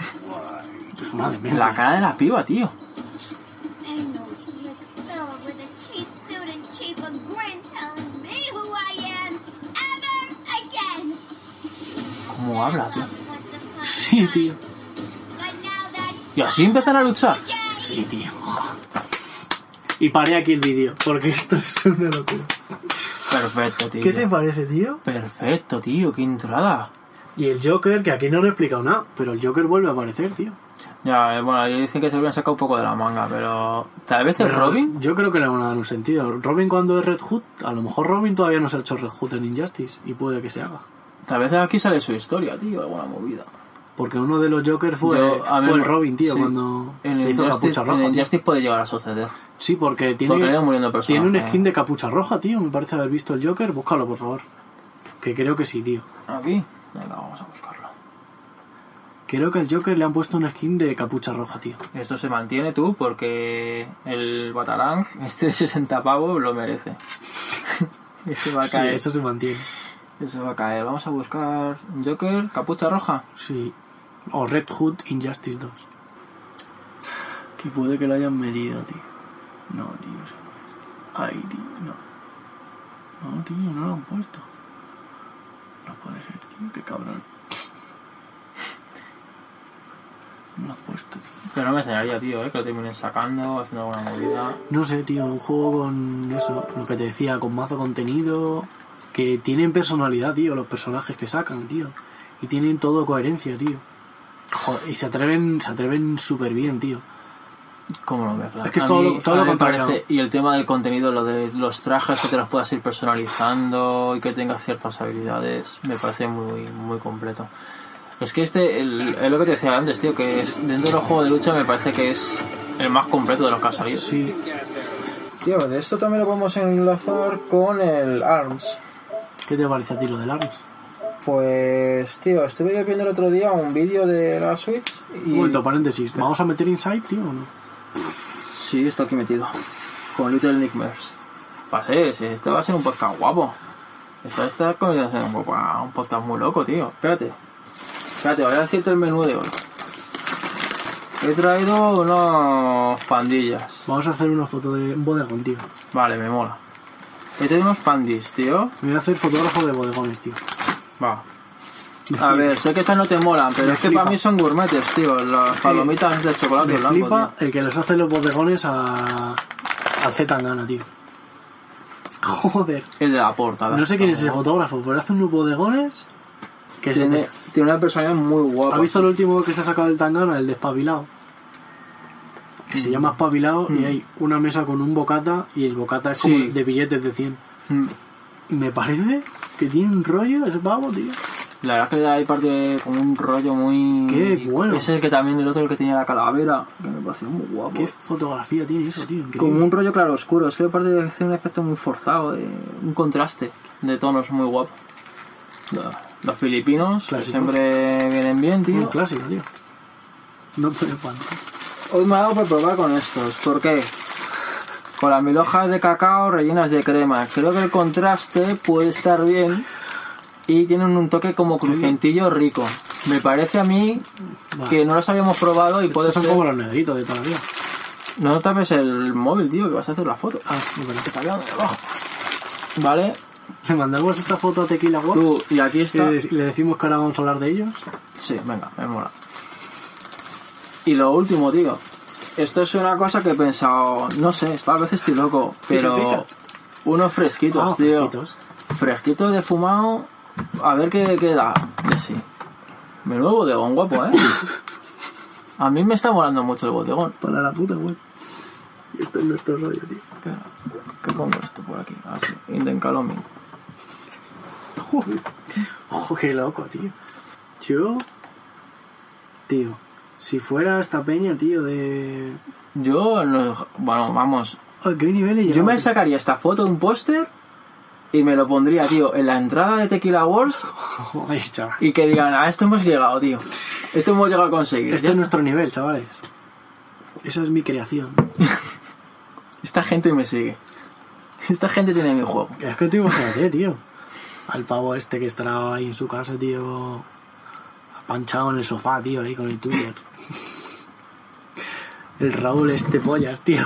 Es una demencia. La cara de la piba, tío. Ain't no slick fella with a cheap suit and cheap and grin telling me who I am ever again. ¿Cómo habla, tío? Sí, tío. But now that's Y así empezar a luchar. Sí, tío. Y paré aquí el vídeo, porque esto es una locura. Perfecto, tío. ¿Qué te parece, tío? Perfecto, tío, qué entrada. Y el Joker, que aquí no le he explicado nada, pero el Joker vuelve a aparecer, tío. Ya, eh, bueno, ahí dicen que se lo habían sacado un poco de la manga, pero... Tal vez el Robin... Yo creo que le van a dar un sentido. Robin cuando es Red Hood, a lo mejor Robin todavía no se ha hecho Red Hood en Injustice, y puede que se haga. Tal vez aquí sale su historia, tío, alguna movida. Porque uno de los Jokers fue, Yo, a mí fue el me- Robin, tío, sí. cuando En se hizo Injustice, capucha roja. en tío. Injustice puede llegar a suceder. Sí, porque tiene, Porque le iban muriendo personas. tiene un eh. skin de capucha roja, tío. Me parece haber visto el Joker. Búscalo, por favor. Que creo que sí, tío. Aquí. Venga, vamos a buscarlo. Creo que al Joker le han puesto un skin de capucha roja, tío. Esto se mantiene tú porque el Batarang, este de sesenta pavos, lo merece. Ese va a Sí, caer. eso se mantiene. Eso va a caer. Vamos a buscar Joker, capucha roja. Sí. O Red Hood Injustice dos. Que puede que lo hayan medido, tío. No, tío, eso no es. Ay, tío, no. No, tío, no lo han puesto. No puede ser, tío, qué cabrón. No lo han puesto, tío. Pero no me enseñaría, tío, eh, que lo terminen sacando, haciendo alguna movida. No sé, tío, un juego con eso, lo que te decía, con mazo contenido, que tienen personalidad, tío, los personajes que sacan, tío. Y tienen todo coherencia, tío. Joder, y se atreven, se atreven súper bien, tío. ¿Cómo lo ves? Es que es A todo mí- lo- todo a lo mí me contrario. parece, y el tema del contenido, lo de los trajes que te los puedas ir personalizando y que tengas ciertas habilidades, me parece muy muy completo. Es que este, el- es lo que te decía antes, tío, que es, dentro de los juegos de lucha me parece que es el más completo de los que ha salido. Sí, Tío, de esto también lo podemos enlazar con el ARMS. ¿qué te parece a ti lo del ARMS? Pues, tío, estuve yo viendo el otro día un vídeo de la Switch y... Un momento, paréntesis, ¿vamos a meter Inside, tío, o no? Sí, está aquí metido. Con Little Nightmares. Va a ser, sí, este va a ser un podcast guapo. Esto está convirtiéndose en un, un podcast muy loco, tío. Espérate. Espérate, voy a decirte el menú de hoy. He traído unas pandillas. Vamos a hacer una foto de un bodegón, tío. Vale, me mola. He traído unos pandis, tío. Me voy a hacer fotógrafo de bodegones, tío. Va. A ver, sé que estas no te molan, pero Me es que flipa. para mí son gourmetes, tío. Las palomitas de chocolate Me blanco, flipa tío. el que les hace los bodegones a... a Zetangana, tío. Joder. El de la portada. No sé quién es ese fotógrafo, pero hace unos bodegones que se Tiene, te... tiene una personalidad muy guapa. ¿Has visto el último que se ha sacado el Tangana, el despabilado? que se llama Espabilado Mm. y hay una mesa con un bocata y el bocata es Sí. como de billetes de cien. Mm. Me parece que tiene un rollo ese pavo, tío. La verdad es que hay parte como un rollo muy... Qué bueno. Ese que también el otro, el que tenía la calavera, que me pareció muy guapo. Qué fotografía tiene eso, tío. Increíble. Como un rollo claro oscuro, es que me parece que hace un efecto muy forzado, de, un contraste de tonos muy guapo. Los- Los filipinos Clásicos. siempre vienen bien, Un tío. clásico, tío. No puede faltar. Hoy me ha dado por probar con estos, ¿por qué? Con las mil hojas de cacao rellenas de crema. Creo que el contraste puede estar bien y tienen un toque como crujentillo rico. Me parece a mí Vale. que no los habíamos probado y puede Estos ser... son como los negritos de toda la vida. No tapes el móvil, tío, que vas a hacer la foto. Ah, no, pero Que está quedando debajo. Vale, le mandamos esta foto a Tequila Works tú, y aquí y está... le, le decimos que ahora vamos a hablar de ellos. Sí, venga, me mola. Y lo último, tío. Esto es una cosa que he pensado... No sé, a veces estoy loco, ¿Qué te pero... fijas? Unos fresquitos, Ah, tío. fresquitos. Fresquitos de fumado. A ver qué queda. De sí. Menudo bodegón guapo, ¿eh? A mí me está molando mucho el bodegón. Para la puta web. Y esto es nuestro rollo, tío. Espera, ¿qué pongo esto por aquí? Así, Inden Caloming. Joder. Ojo, qué loco, tío. Yo... Tío, si fuera esta peña, tío, de... Yo, no- bueno, vamos. ¿A qué nivel he Yo llegado, me tío? sacaría esta foto de un póster y me lo pondría, tío, en la entrada de Tequila Wars Joder, chaval. y que digan, a esto hemos llegado, tío. Esto hemos llegado a conseguir. Este Ya- es nuestro nivel, chavales. Esa es mi creación. Esta gente me sigue. Esta gente tiene mi juego. Es que, tío, imagínate, tío. Al pavo este que estará ahí en su casa, tío... Apanchado en el sofá, tío, ahí con el Twitter. El Raúl este pollas, tío.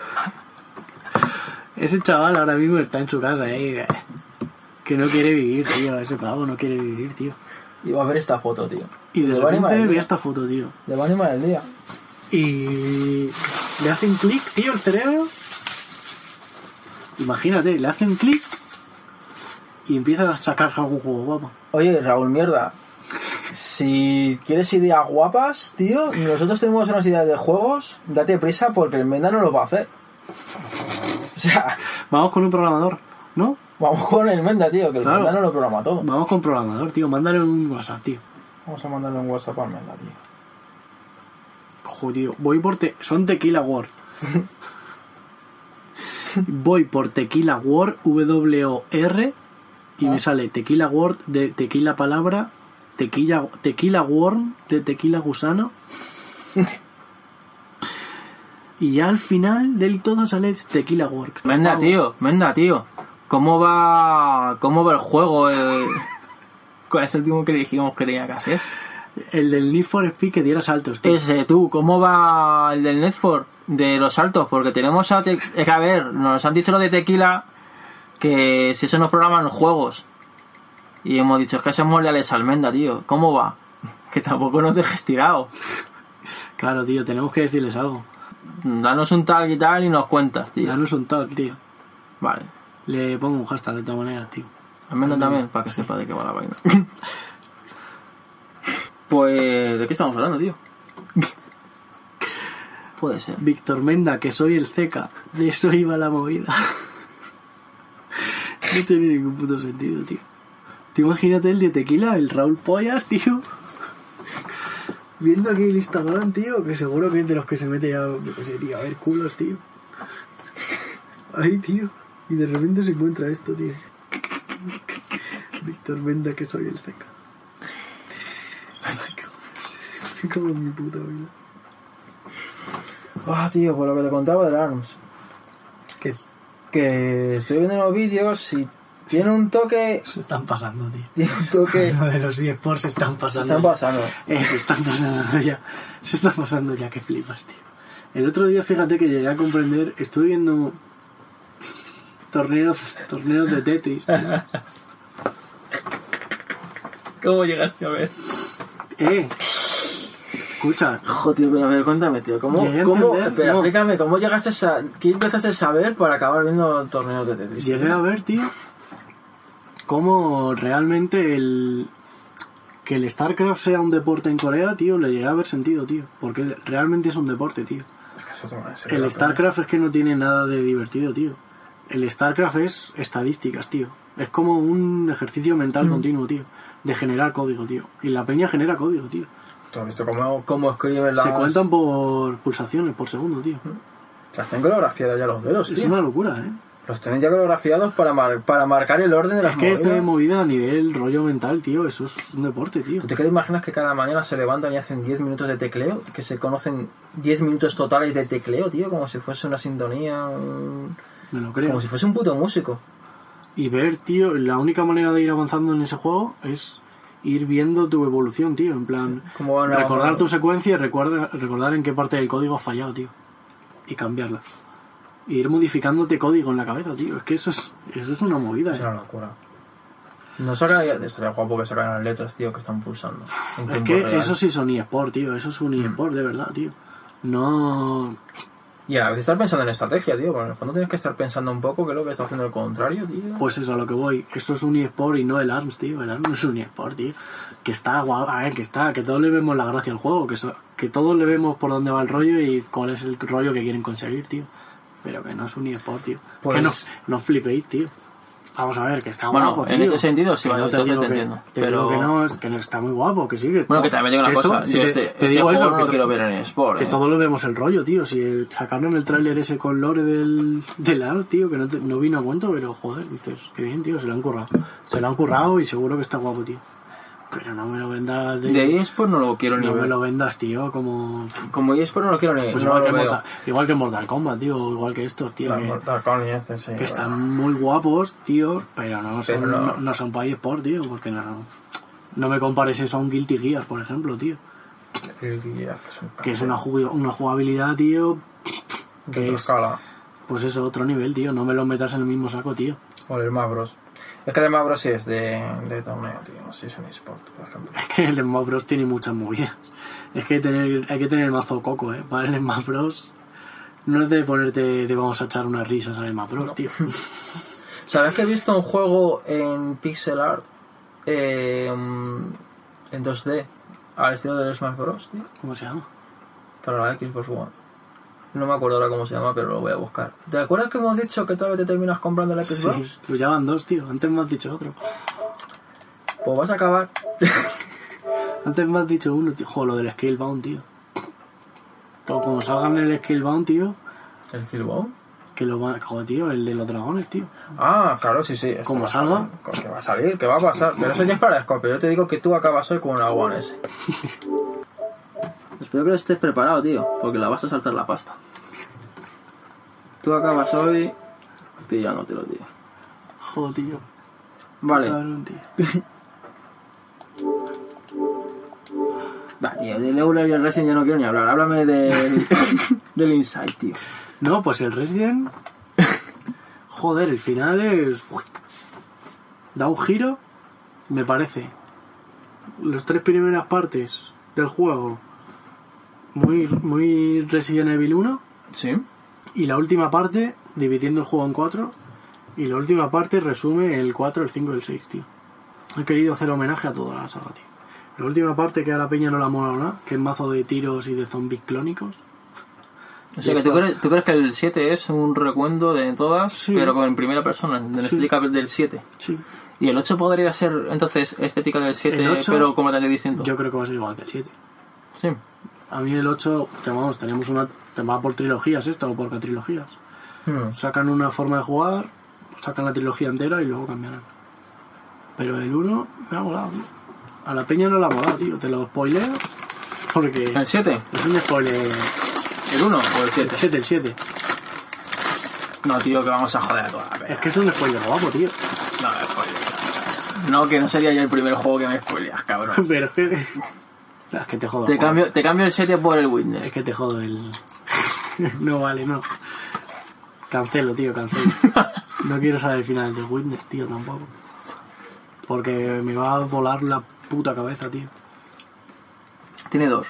Ese chaval ahora mismo está en su casa, eh. Que no quiere vivir, tío. Ese pavo no quiere vivir, tío. Y va a ver esta foto, tío. Y de Le va a animar repente el ve día. esta foto, tío. Le va a animar el día. Y le hacen clic, tío, el cerebro. Imagínate, le hacen clic y empieza a sacar algún juego guapo. Oye, Raúl, mierda. Si quieres ideas guapas, tío, nosotros tenemos unas ideas de juegos, date prisa porque el Menda no lo va a hacer. O sea, Vamos con un programador, ¿no? vamos con el Menda, tío, que el Claro. Menda no lo programa todo. Vamos con programador, tío. Mándale un WhatsApp, tío. Vamos a mandarle un WhatsApp al Menda, tío. Joder, voy por... Te... Son Tequila World. Voy por Tequila World, W O R, y Ah. me sale Tequila World de Tequila Palabra, Tequila, tequila Worm de Tequila Gusano. Y ya al final del todo sale Tequila Works. Menda, Vamos. tío, Menda, tío. ¿Cómo va, cómo va el juego? Eh? ¿Cuál es el último que le dijimos que tenía que hacer? El del Need for Speed que diera saltos, tío. Ese, tú, ¿cómo va el del Netford? De los saltos, porque tenemos a... Te... Es que, a ver, nos han dicho lo de Tequila, que si eso nos programan los juegos. Y hemos dicho, es que somos leales al Menda, tío. ¿Cómo va? Que tampoco nos dejes tirado. Claro, tío, tenemos que decirles algo. Danos un tal y tal y nos cuentas, tío. Danos un talk, tío. Vale. Le pongo un hashtag de todas maneras, tío. Al Menda también, para que sepa de qué va la vaina. Pues... ¿de qué estamos hablando, tío? Puede ser. Víctor Menda, que soy el Zeca. De eso iba la movida. No tiene ningún puto sentido, tío. Te imagínate el de Tequila, el Raúl Pollas, tío. Viendo aquí el Instagram, tío, que seguro que es de los que se mete a, yo qué sé, tío, a ver culos, tío. Ahí, tío. Y de repente se encuentra esto, tío. Víctor Menda, que soy el Zeca. Ay, qué como en mi puta vida. Ah, tío, por lo que te contaba del ARMS. ¿Qué? Que estoy viendo los vídeos y tiene un toque... Se están pasando, tío. Tiene un toque... Lo de los eSports se están Se pasando. están pasando. Eh, se están pasando ya. Se están pasando ya, que flipas, tío. El otro día, fíjate que llegué a comprender. Estuve viendo torneos, torneos de Tetris, tío. ¿Cómo llegaste a ver? Eh, escucha, Joder, pero a ver, cuéntame, tío. ¿Cómo, Llegué a cómo, entender, espera, no. explícame, ¿cómo llegaste a sa- ¿qué empezaste a saber para acabar viendo torneos de Tetris? llegué a ver, tío, cómo realmente el que el StarCraft sea un deporte en Corea, tío, le llegué a ver sentido, tío. Porque realmente es un deporte, tío. Es que es otro, sería El la StarCraft es que no tiene nada de divertido, tío. El StarCraft es estadísticas, tío. Es como un ejercicio mental Mm. continuo, tío. De generar código, tío. Y la peña genera código, tío. pena. ¿Tú has visto cómo, cómo escriben las... Se cuentan por pulsaciones por segundo, tío. Las tienen coreografiadas ya los dedos, Es tío. una locura, ¿eh? Los tienen ya coreografiados para, mar- para marcar el orden de las Es que esa movidas. movida a nivel rollo mental, tío, eso es un deporte, tío. ¿Tú te imaginas que cada mañana se levantan y hacen diez minutos de tecleo? Que se conocen diez minutos totales de tecleo, tío, como si fuese una sintonía, un- Me lo creo. como si fuese un puto músico. Y ver, tío, la única manera de ir avanzando en ese juego es ir viendo tu evolución, tío. En plan, Cómo van recordar avanzando. tu secuencia y recuerda, recordar en qué parte del código has fallado, tío. Y cambiarla. Y ir modificándote código en la cabeza, tío. Es que eso es, eso es una movida, Es eh. una locura. No sacaría, estaría guapo que sacaran las letras, tío, que están pulsando. en Es tiempo que real. eso sí son eSport, tío. Eso es un eSport, de verdad, tío. No... Y a la vez estar pensando en estrategia, tío. Porque en el fondo tienes que estar pensando un poco que es lo que está haciendo el contrario, tío. Pues eso, a lo que voy. Eso es un eSport y no el ARMS, tío. El ARMS no es un eSport, tío. Que está guapo, a ver, que está, que todos le vemos la gracia al juego, que, so- que todos le vemos por dónde va el rollo y cuál es el rollo que quieren conseguir, tío. Pero que no es un eSport, tío. Pues- Que no, no flipéis, tío. Vamos a ver, que está Bueno, guapo, en tío. ese sentido sí, Que vale, no te entonces digo te que, entiendo. te Pero- digo que no, es que no está muy guapo, que sí. Que Bueno, que también digo una eso, cosa. si yo te, este, te este digo juego eso, no que lo to- quiero ver en Sport. que eh. todos lo vemos el rollo, tío. Si sacaron el tráiler ese con lore del, del A R, tío, que no, te- no vino a cuento, pero joder, dices, qué bien, tío, se lo han currado. Se lo han currado y seguro que está guapo, tío. Pero no me lo vendas de... De eSport no lo quiero ni no ver. me lo vendas, tío, como... Como eSport no lo quiero ni Pues no igual, lo que veo. Mortal, igual que Mortal Kombat, tío, o igual que estos, tío, que, Mortal Kombat y este, sí. que están muy guapos, tío, pero no son, Pero no- no, no son para eSport, tío, porque no... No me compares eso a un Guilty Gear, por ejemplo, tío. El día, que es un Que es una, ju- una jugabilidad, tío, de que otra es- escala. pues eso, otro nivel, tío. No me lo metas en el mismo saco, tío. O el Smash Bros. Es que el Smash Bros sí es de, de torneo, tío. Sí es un eSport, por ejemplo. Es que el Smash Bros tiene muchas movidas. Es que tener, hay que tener mazo coco, eh. Para el Smash Bros no es de ponerte, de vamos a echar unas risas al Smash Bros, tío. ¿Sabes que he visto un juego en pixel art eh, en dos D al estilo del Smash Bros, tío? ¿Cómo se llama? Para la Xbox One. No me acuerdo ahora cómo se llama, pero lo voy a buscar. ¿Te acuerdas que hemos dicho que tal vez te terminas comprando la Xbox? Sí, pues ya van dos, tío. Antes me has dicho otro. Pues vas a acabar. Antes me has dicho uno, tío. Joder, lo del Scalebound, tío. Todo como salgan el Scalebound, tío. ¿El Killbone? Que lo van... Joder, tío, el de los dragones, tío. Ah, claro, sí, sí. esto ¿Cómo va a salga? salir, con que va a salir, que va a pasar. Pero eso ya es para el Scorpio. Yo te digo que tú acabas hoy con una One S. Espero que estés preparado, tío, porque la vas a saltar la pasta. Tú acabas hoy pillándotelo, tío. Joder, tío. Vale. Cabrón, tío. Va, tío, del Euler y el Resident ya no quiero ni hablar. Háblame del, del Inside, tío. No, pues el Resident... Joder, el final es... Da un giro, me parece. Las tres primeras partes del juego, muy, muy Resident Evil uno. Sí. Y la última parte, dividiendo el juego en cuatro. Y la última parte resume el cuatro, el cinco y el seis, tío. He querido hacer homenaje a toda la saga, tío. La última parte que a la peña no la mola nada, que es mazo de tiros y de zombies clónicos. O sea, que tú crees, tú crees que el siete es un recuento de todas, Sí. pero con en primera persona, de la Sí. estética del siete. Sí. Y el ocho podría ser, entonces, estética del siete, El ocho, pero completamente distinto. Yo creo que va a ser igual que el siete. Sí. A mí el ocho, vamos, tenemos una... Te va por trilogías esto, o por trilogías. Hmm. Sacan una forma de jugar, sacan la trilogía entera y luego cambiarán. Pero el uno me ha molado, tío. A la peña no la ha molado, tío. Te lo spoileo porque ¿El siete? es un spoiler. ¿El uno o el El siete? siete, el siete. No, tío, que vamos a joder a toda la peña. Es que es un spoiler guapo, tío. No me spoilees. No, que no sería yo el primer juego que me spoileas, cabrón. Pero es que... Es que te jodo. Te joder. cambio, te cambio el siete por el Es Witness. que te jodo el... No vale, no. Cancelo, tío, cancelo. No quiero saber el final de Witness, tío, tampoco. Porque me va a volar la puta cabeza, tío. Tiene dos.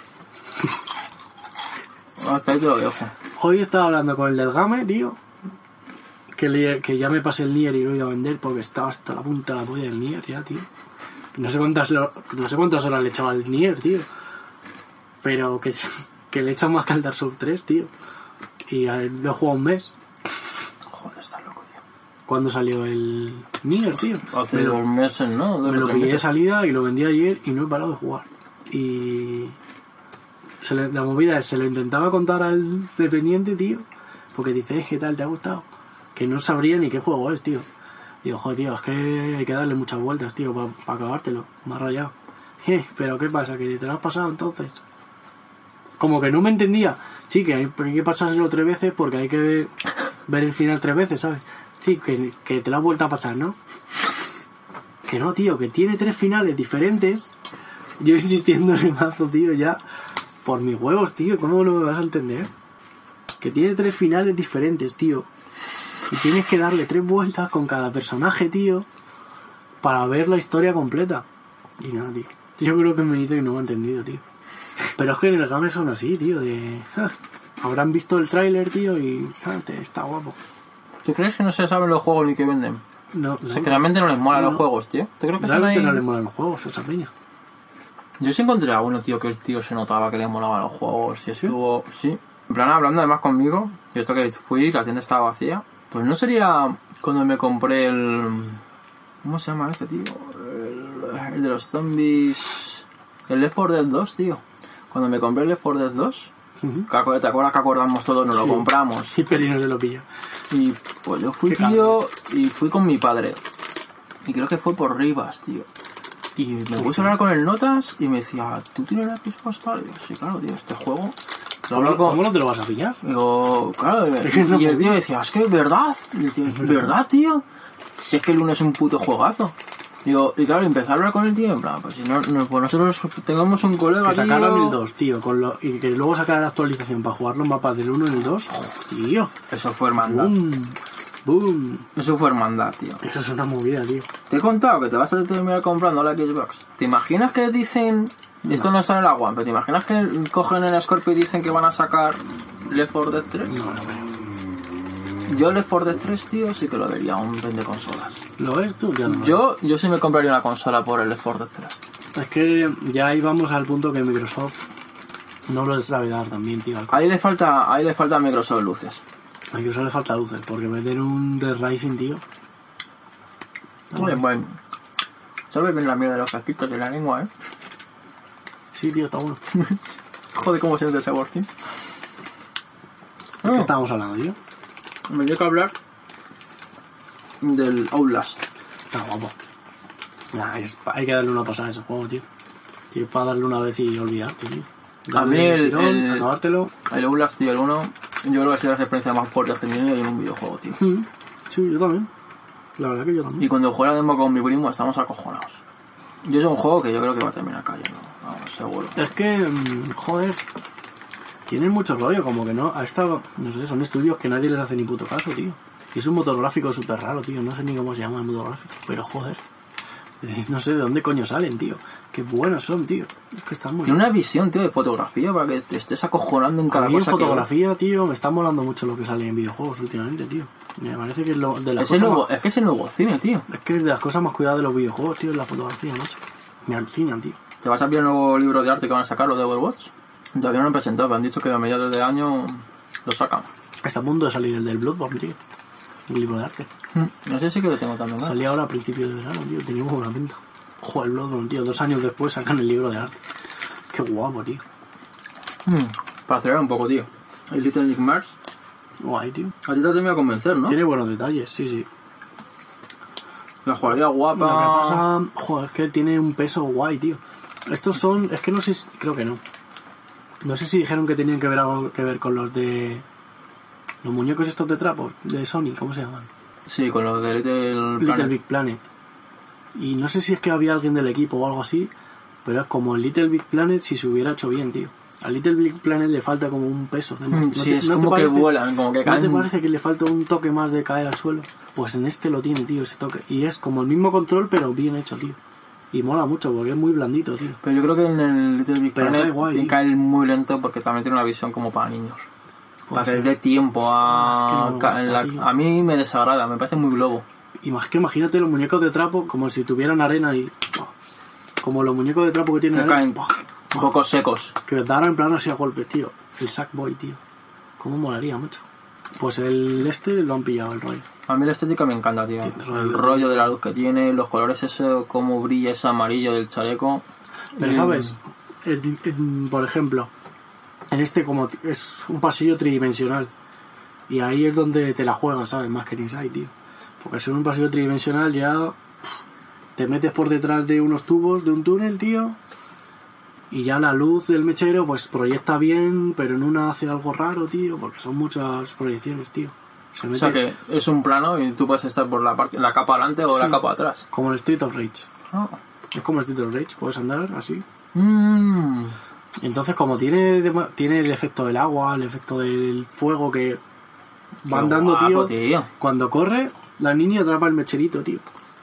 Hasta ahí te lo dejo. Hoy estaba hablando con el del Game, tío. Que, le- que ya me pasé el Nier y lo iba a vender porque estaba hasta la punta de la polla del Nier ya, tío. No sé cuántas, lo- no sé cuántas horas le echaba al Nier, tío. Pero que, que le echan más que al Dark Souls tres, tío. Y lo he jugado un mes. Joder, estás loco, tío. Cuando salió el Nier, tío. Hace me lo, dos meses, ¿no? Dos me o lo tres pillé de meses. salida y lo vendí ayer y no he parado de jugar. Y... Se le, la movida es, se lo intentaba contar al dependiente, tío. Porque dice, ¿qué tal? ¿Te ha gustado? Que no sabría ni qué juego es, tío. Digo, joder, tío, es que hay que darle muchas vueltas, tío, para pa acabártelo. Me ha rayado. ¿Qué? ¿Pero qué pasa? ¿Que te lo has pasado entonces? Como que no me entendía. Sí, que hay, hay que pasárselo tres veces porque hay que ver, ver el final tres veces, ¿sabes? Sí, que, que te lo has vuelto a pasar, ¿no? Que no, tío, que tiene tres finales diferentes. Yo insistiendo en el mazo, tío, ya. Por mis huevos, tío, ¿cómo no me vas a entender? Que tiene tres finales diferentes, tío. Y tienes que darle tres vueltas con cada personaje, tío, para ver la historia completa. Y nada, tío. Yo creo que es Benito y no me ha entendido, tío. Pero es que en el game son así, tío, de... ah, habrán visto el tráiler, tío, y... ah, te- está guapo. ¿Tú crees que no se saben los juegos ni que venden? No, O sea, no. que realmente no les molan No, los no. juegos, tío. ¿Tú crees que están Realmente ahí? no le molan los juegos a esa peña. Yo sí encontré a uno, tío, que el tío se notaba que le molaban los juegos. Y estuvo... Sí. En plan, hablando además conmigo, y esto que fui, la tienda estaba vacía. Pues no sería cuando me compré el... ¿Cómo se llama este, tío? El, el de los zombies... El Left four Dead dos, tío. Cuando me compré el Left four Dead dos... Ujú. ¿Te acuerdas, te acuerdas que acordamos todos? Nos Sí. lo compramos. Y Peri no se lo pilla. Y pues yo fui, Qué tío, y fui con mi padre. Y creo que fue por Rivas, tío. Y me puse a hablar con el Notas y me decía, ¿tú tienes la Xbox tal? Y digo, sí, claro, tío, este juego... Lo ¿Cómo, hablo con- ¿Cómo no te lo vas a pillar? Digo, claro, que no y el podía. tío decía, es que es verdad. Y el tío, ¿verdad, tío? Si es que el uno es un puto juegazo. Digo, y claro, empecé a hablar con el tío, en plan, pues si no, no pues nosotros tengamos un colega, Que sacaran tío. el dos, tío, con lo, y que luego sacaran la actualización para jugar los mapas del uno en el dos. Tío. Eso fue hermandad. Boom. Boom. Eso fue hermandad, tío. Eso es una movida, tío. Te he contado que te vas a terminar comprando la Xbox. ¿Te imaginas que dicen... Esto no está en el agua, pero ¿te imaginas que cogen el Scorpio y dicen que van a sacar Left four Dead tres? No, no creo. Yo Left four Dead tres, tío, sí que lo vería un vende consolas. ¿Lo ves tú? Ya no. Yo, yo sí me compraría una consola por el Left four Dead tres. Es que ya ahí vamos al punto que Microsoft no lo sabe dar también, tío. Al co- Ahí le falta, ahí le falta a Microsoft luces. A Microsoft le falta luces, porque meter un Dead Rising, tío. Muy bueno. Sabes bien la mierda de los casquitos de la lengua, eh. Sí, tío, está bueno. Joder, cómo siente ese Borskin. ¿De qué estábamos hablando, tío? Me dio que hablar del Outlast. Está guapo. Nah, es pa- hay que darle una pasada a ese juego, tío. Y es para darle una vez y olvidarte, tío. A mí Darle el- tirón, el- acabártelo. El Outlast, tío, el uno, yo creo que ha sido las experiencias más fuertes que he tenido en un videojuego, tío. Mm, Sí, yo también. La verdad que yo también. Y cuando jugué la demo con mi primo estamos acojonados. Yo es un juego que yo creo que va a terminar cayendo, vamos, seguro. Es que, mm, joder, tienen mucho rollo, como que no, a esta, no sé, son estudios que nadie les hace ni puto caso, tío. Y es un motor gráfico súper raro, tío, no sé ni cómo se llama el motor gráfico, pero joder, eh, no sé de dónde coño salen, tío. Qué buenos son, tío. Es que están muy Tiene una visión, tío, de fotografía para que te estés acojonando en A cada mí en cosa que fotografía, tío, me está molando mucho lo que sale en videojuegos últimamente, tío. Me parece que es lo, de las Es, el cosas nuevo, más, es que es el nuevo cine, tío. es que es de las cosas más cuidadas de los videojuegos, tío, es la fotografía, macho. Me alucinan, tío. ¿Te vas a ver el nuevo libro de arte que van a sacar, lo de Overwatch? Todavía no lo han presentado, pero han dicho que a mediados de año lo sacan. Está a punto de salir el del Bloodborne, tío. Un libro de arte. No sé si que lo tengo también, ¿no? Salía ahora a principios de verano, tío. Tenía muy buena pinta. Joder, el Bloodborne, tío. Dos años después sacan el libro de arte. Qué guapo, tío. Mm, Para acelerar un poco, tío. El Little Nightmares. Guay, tío. A ti te ha terminado de convencer, ¿no? Tiene buenos detalles, sí, sí. La jugabilidad guapa. Lo que pasa, joder, es que tiene un peso guay, tío. Estos son, es que no sé, si- creo que no. No sé si dijeron que tenían que ver algo que ver con los de... Los muñecos estos de trapos, de Sony, ¿cómo se llaman? Sí, con lo de Little Little Planet. Big Planet. Y no sé si es que había alguien del equipo o algo así, pero es como el Little Big Planet si se hubiera hecho bien, tío. Al Little Big Planet le falta como un peso. ¿No, Mm, ¿No sí, te- es no te como que parece? vuelan, como que ¿No caen. te parece que le falta un toque más de caer al suelo? Pues en este lo tiene, tío, ese toque. Y es como el mismo control, pero bien hecho, tío. Y mola mucho porque es muy blandito, tío. Pero yo creo que en el Little Big Pero Planet da igual, tiene que tío. caer muy lento porque también tiene una visión como para niños. Puede Para que les ser. dé tiempo a... Ah, es que no me ca- gusta, en la- tío. A mí me desagrada, me parece muy globo. Y más que imagínate los muñecos de trapo como si tuvieran arena y... Como los muñecos de trapo que tienen Que arena. caen ¡Buah! un poco secos. Que daran en plan así a golpes, tío. El Sackboy, tío. ¿Cómo molaría, macho? Pues el este lo han pillado, el rollo. A mí la estética me encanta, tío. Tiene rollo. El rollo de la luz que tiene, los colores, ese, cómo brilla ese amarillo del chaleco. Pero Y- sabes, en- en- por ejemplo, en este como t- es un pasillo tridimensional. Y ahí es donde te la juegas, ¿sabes? Más que en Inside, tío. Porque al ser un pasillo tridimensional ya pff, te metes por detrás de unos tubos de un túnel, tío. Y ya la luz del mechero pues proyecta bien, pero en una hace algo raro, tío. Porque son muchas proyecciones, tío. Se O mete sea que es un plano y tú puedes estar por la parte, la capa delante o Sí. la capa atrás. como el Street of Rage. Ah. Es como el Street of Rage, puedes andar así. Mm. Entonces, como tiene dema- tiene el efecto del agua, el efecto del fuego que van Qué dando, guapo, tío, tío. cuando corre, la niña atrapa el mecherito, tío.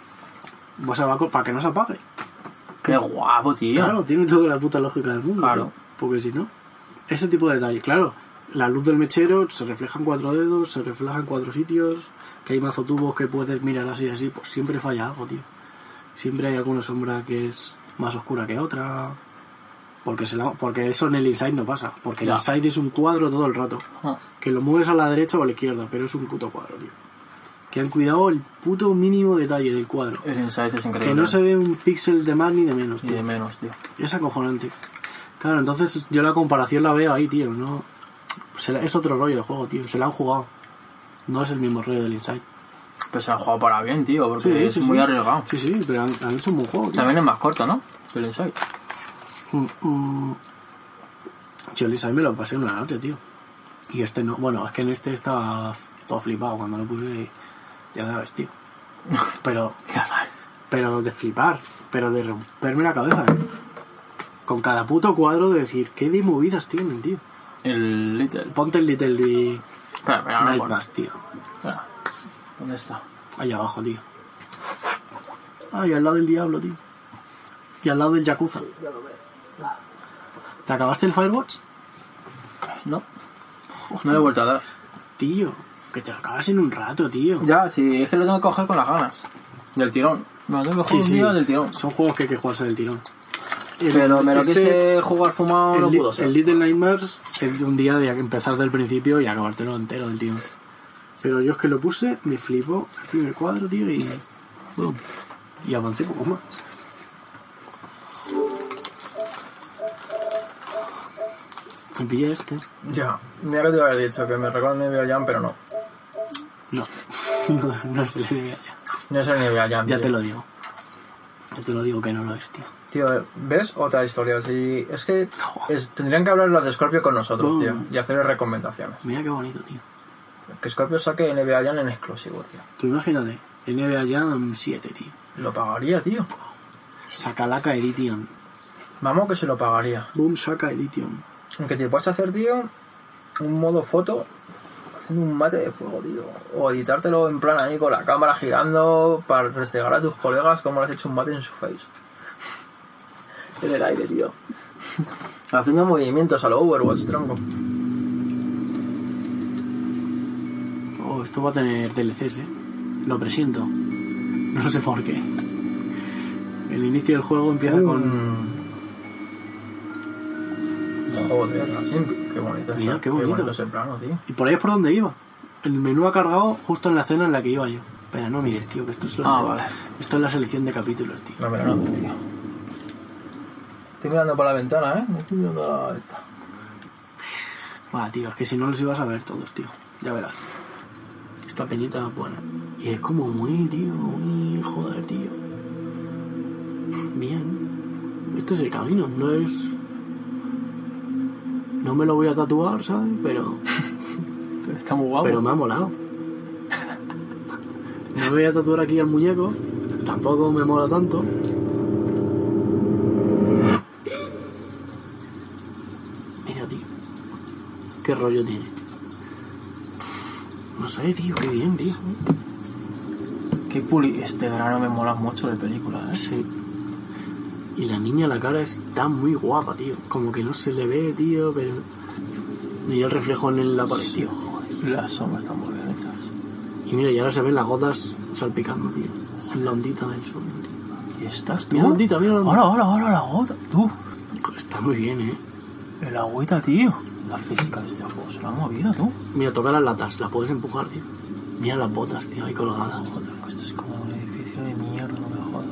O sea, va co- para que no se apague. Qué guapo, tío. Claro, tiene toda la puta lógica del mundo. Claro. tío. Porque si no, ese tipo de detalles. Claro, la luz del mechero se refleja en cuatro dedos, se refleja en cuatro sitios, que hay mazo tubos que puedes mirar así y así, pues siempre falla algo, tío. Siempre hay alguna sombra que es más oscura que otra. Porque, se la- porque eso en el Inside no pasa. Porque Ya. el Inside es un cuadro todo el rato. Ah. Que lo mueves a la derecha o a la izquierda, pero es un puto cuadro, tío. Que han cuidado el puto mínimo detalle del cuadro. El Inside es increíble. Que no se ve un píxel de más ni de menos, Y tío. de menos, tío. Es acojonante. Claro, entonces yo la comparación la veo ahí, tío. No, se la- es otro rollo de juego, tío. Se la han jugado. No es el mismo rollo del Inside. Pero se han jugado para bien, tío, porque Sí, es sí, muy sí. arriesgado. Sí, sí, pero han, han hecho un buen juego, tío. También es más corto, ¿no? Que el Inside. Mm, mm. Yo el Inside me lo pasé en una noche, tío. Y este no. Bueno, es que en este estaba todo flipado cuando lo puse. Ya sabes, tío. Pero, Ya sabes. pero de flipar. Pero de romperme la cabeza, ¿eh? Con cada puto cuadro de decir, ¿qué de movidas tienen, tío? El Little. Ponte el Little y Espera, espera, no Nightmare, tío. Espera. ¿Dónde está? Ahí abajo, tío. Ay, al lado del diablo, tío. Y al lado del Yakuza. ¿Te acabaste el Firewatch? No. No le he vuelto a dar. Tío, que te lo acabas en un rato, tío. Ya, sí, es que lo tengo que coger con las ganas. Del tirón. Me lo tengo que jugar un día del tirón. Son juegos que hay que jugarse del tirón. El- Pero me lo este- quise jugar fumado, el, no li- pudo ser. el Little Nightmares es de un día de empezar del principio y acabártelo entero del tirón. Pero yo es que lo puse, me flipó el primer cuadro, tío, y... boom, y avancé poco más. Me pillé este. Ya, mira que te iba a haber dicho que me recuerda el N B A Jam, pero no. No, no, no es el N B A ya. No es el N B A Jam. Ya tío. te lo digo. Ya te lo digo que no lo es, tío. Tío, ¿ves? Otra historia. Sí, es que es- tendrían que hablar los de Scorpio con nosotros, Boom. tío. Y hacerles recomendaciones. Mira qué bonito, tío. Que Scorpio saque N B A Jam en exclusivo, tío. Tú imagínate, N B A Jam siete, tío. Lo pagaría, tío. Sakalaka Edition. Vamos que se lo pagaría. Boom Shaka Edition. Aunque te puedes hacer, tío, un modo foto haciendo un mate de fuego, tío. O editártelo en plan ahí con la cámara girando para restregar a tus colegas como le has hecho un mate en su face. En el aire, tío. Haciendo movimientos a lo Overwatch, tronco. Oh, esto va a tener D L Cs, eh. Lo presiento. No sé por qué. El inicio del juego empieza con... Mm. Joder, así, qué bonito es. Mira, qué bonito. es el plano, tío. Y por ahí es por donde iba. El menú ha cargado justo en la escena en la que iba yo. Pero no mires, tío, que esto es la, Ah, sele- vale. esto es la selección de capítulos, tío. No, pero no, tío. Estoy mirando por la ventana, ¿eh? No estoy mirando a la esta. Buah, tío, es que si no los ibas a ver todos, tío. Ya verás. Esta peñita buena. Y es como muy, tío, muy... Joder, tío. Bien. Este es el camino, no es... No me lo voy a tatuar, ¿sabes? Pero... Está muy guapo. Pero me ha molado. No me voy a tatuar aquí al muñeco. Tampoco me mola tanto. Mira, tío. Qué rollo tiene. No sé, tío, qué bien, tío. Qué puli... Este verano me mola mucho de películas, ¿eh? Sí. Y la niña, la cara está muy guapa, tío. Como que no se le ve, tío, pero... Mira el reflejo en la pared, tío. Joder. Las sombras están muy bien hechas. Y mira, y ahora se ven las gotas salpicando, tío. En la ondita del suelo, tío. ¿Y estás tú? Mira la ondita, mira la ondita. Hola, hola, hola, la gota. Tú. Está muy bien, eh. El agüita, tío. La física de este juego se la ha movido, tú. Mira, toca las latas, las puedes empujar, tío. Mira las botas, tío, ahí colgadas. Joder, que esto es como un edificio de mierda, no me jodas.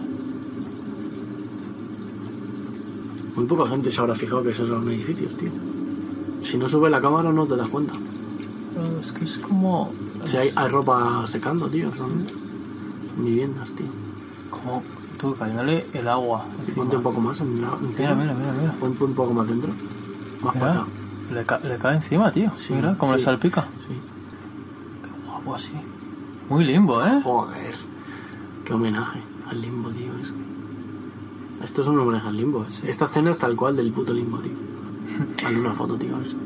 Muy poca gente se habrá fijado que esos son edificios, tío. Si no sube la cámara no te das cuenta. Pero es que es como... Si hay, hay ropa secando, tío, son, son viviendas, tío. Como tú cayéndole el agua. Sí, encima. ponte un poco más en la... Mira, mira, mira, mira. Ponte un poco más dentro. Más para Mira, acá. le, ca le cae encima, tío. Sí, Mira cómo sí. le salpica. Sí. Qué guapo así. Muy limbo, ¿eh? Joder. Qué homenaje al limbo, tío. Es... Esto es un homenaje al limbo. Sí. Esta escena es tal cual del puto limbo, tío. Hazle una foto, tío. Eso.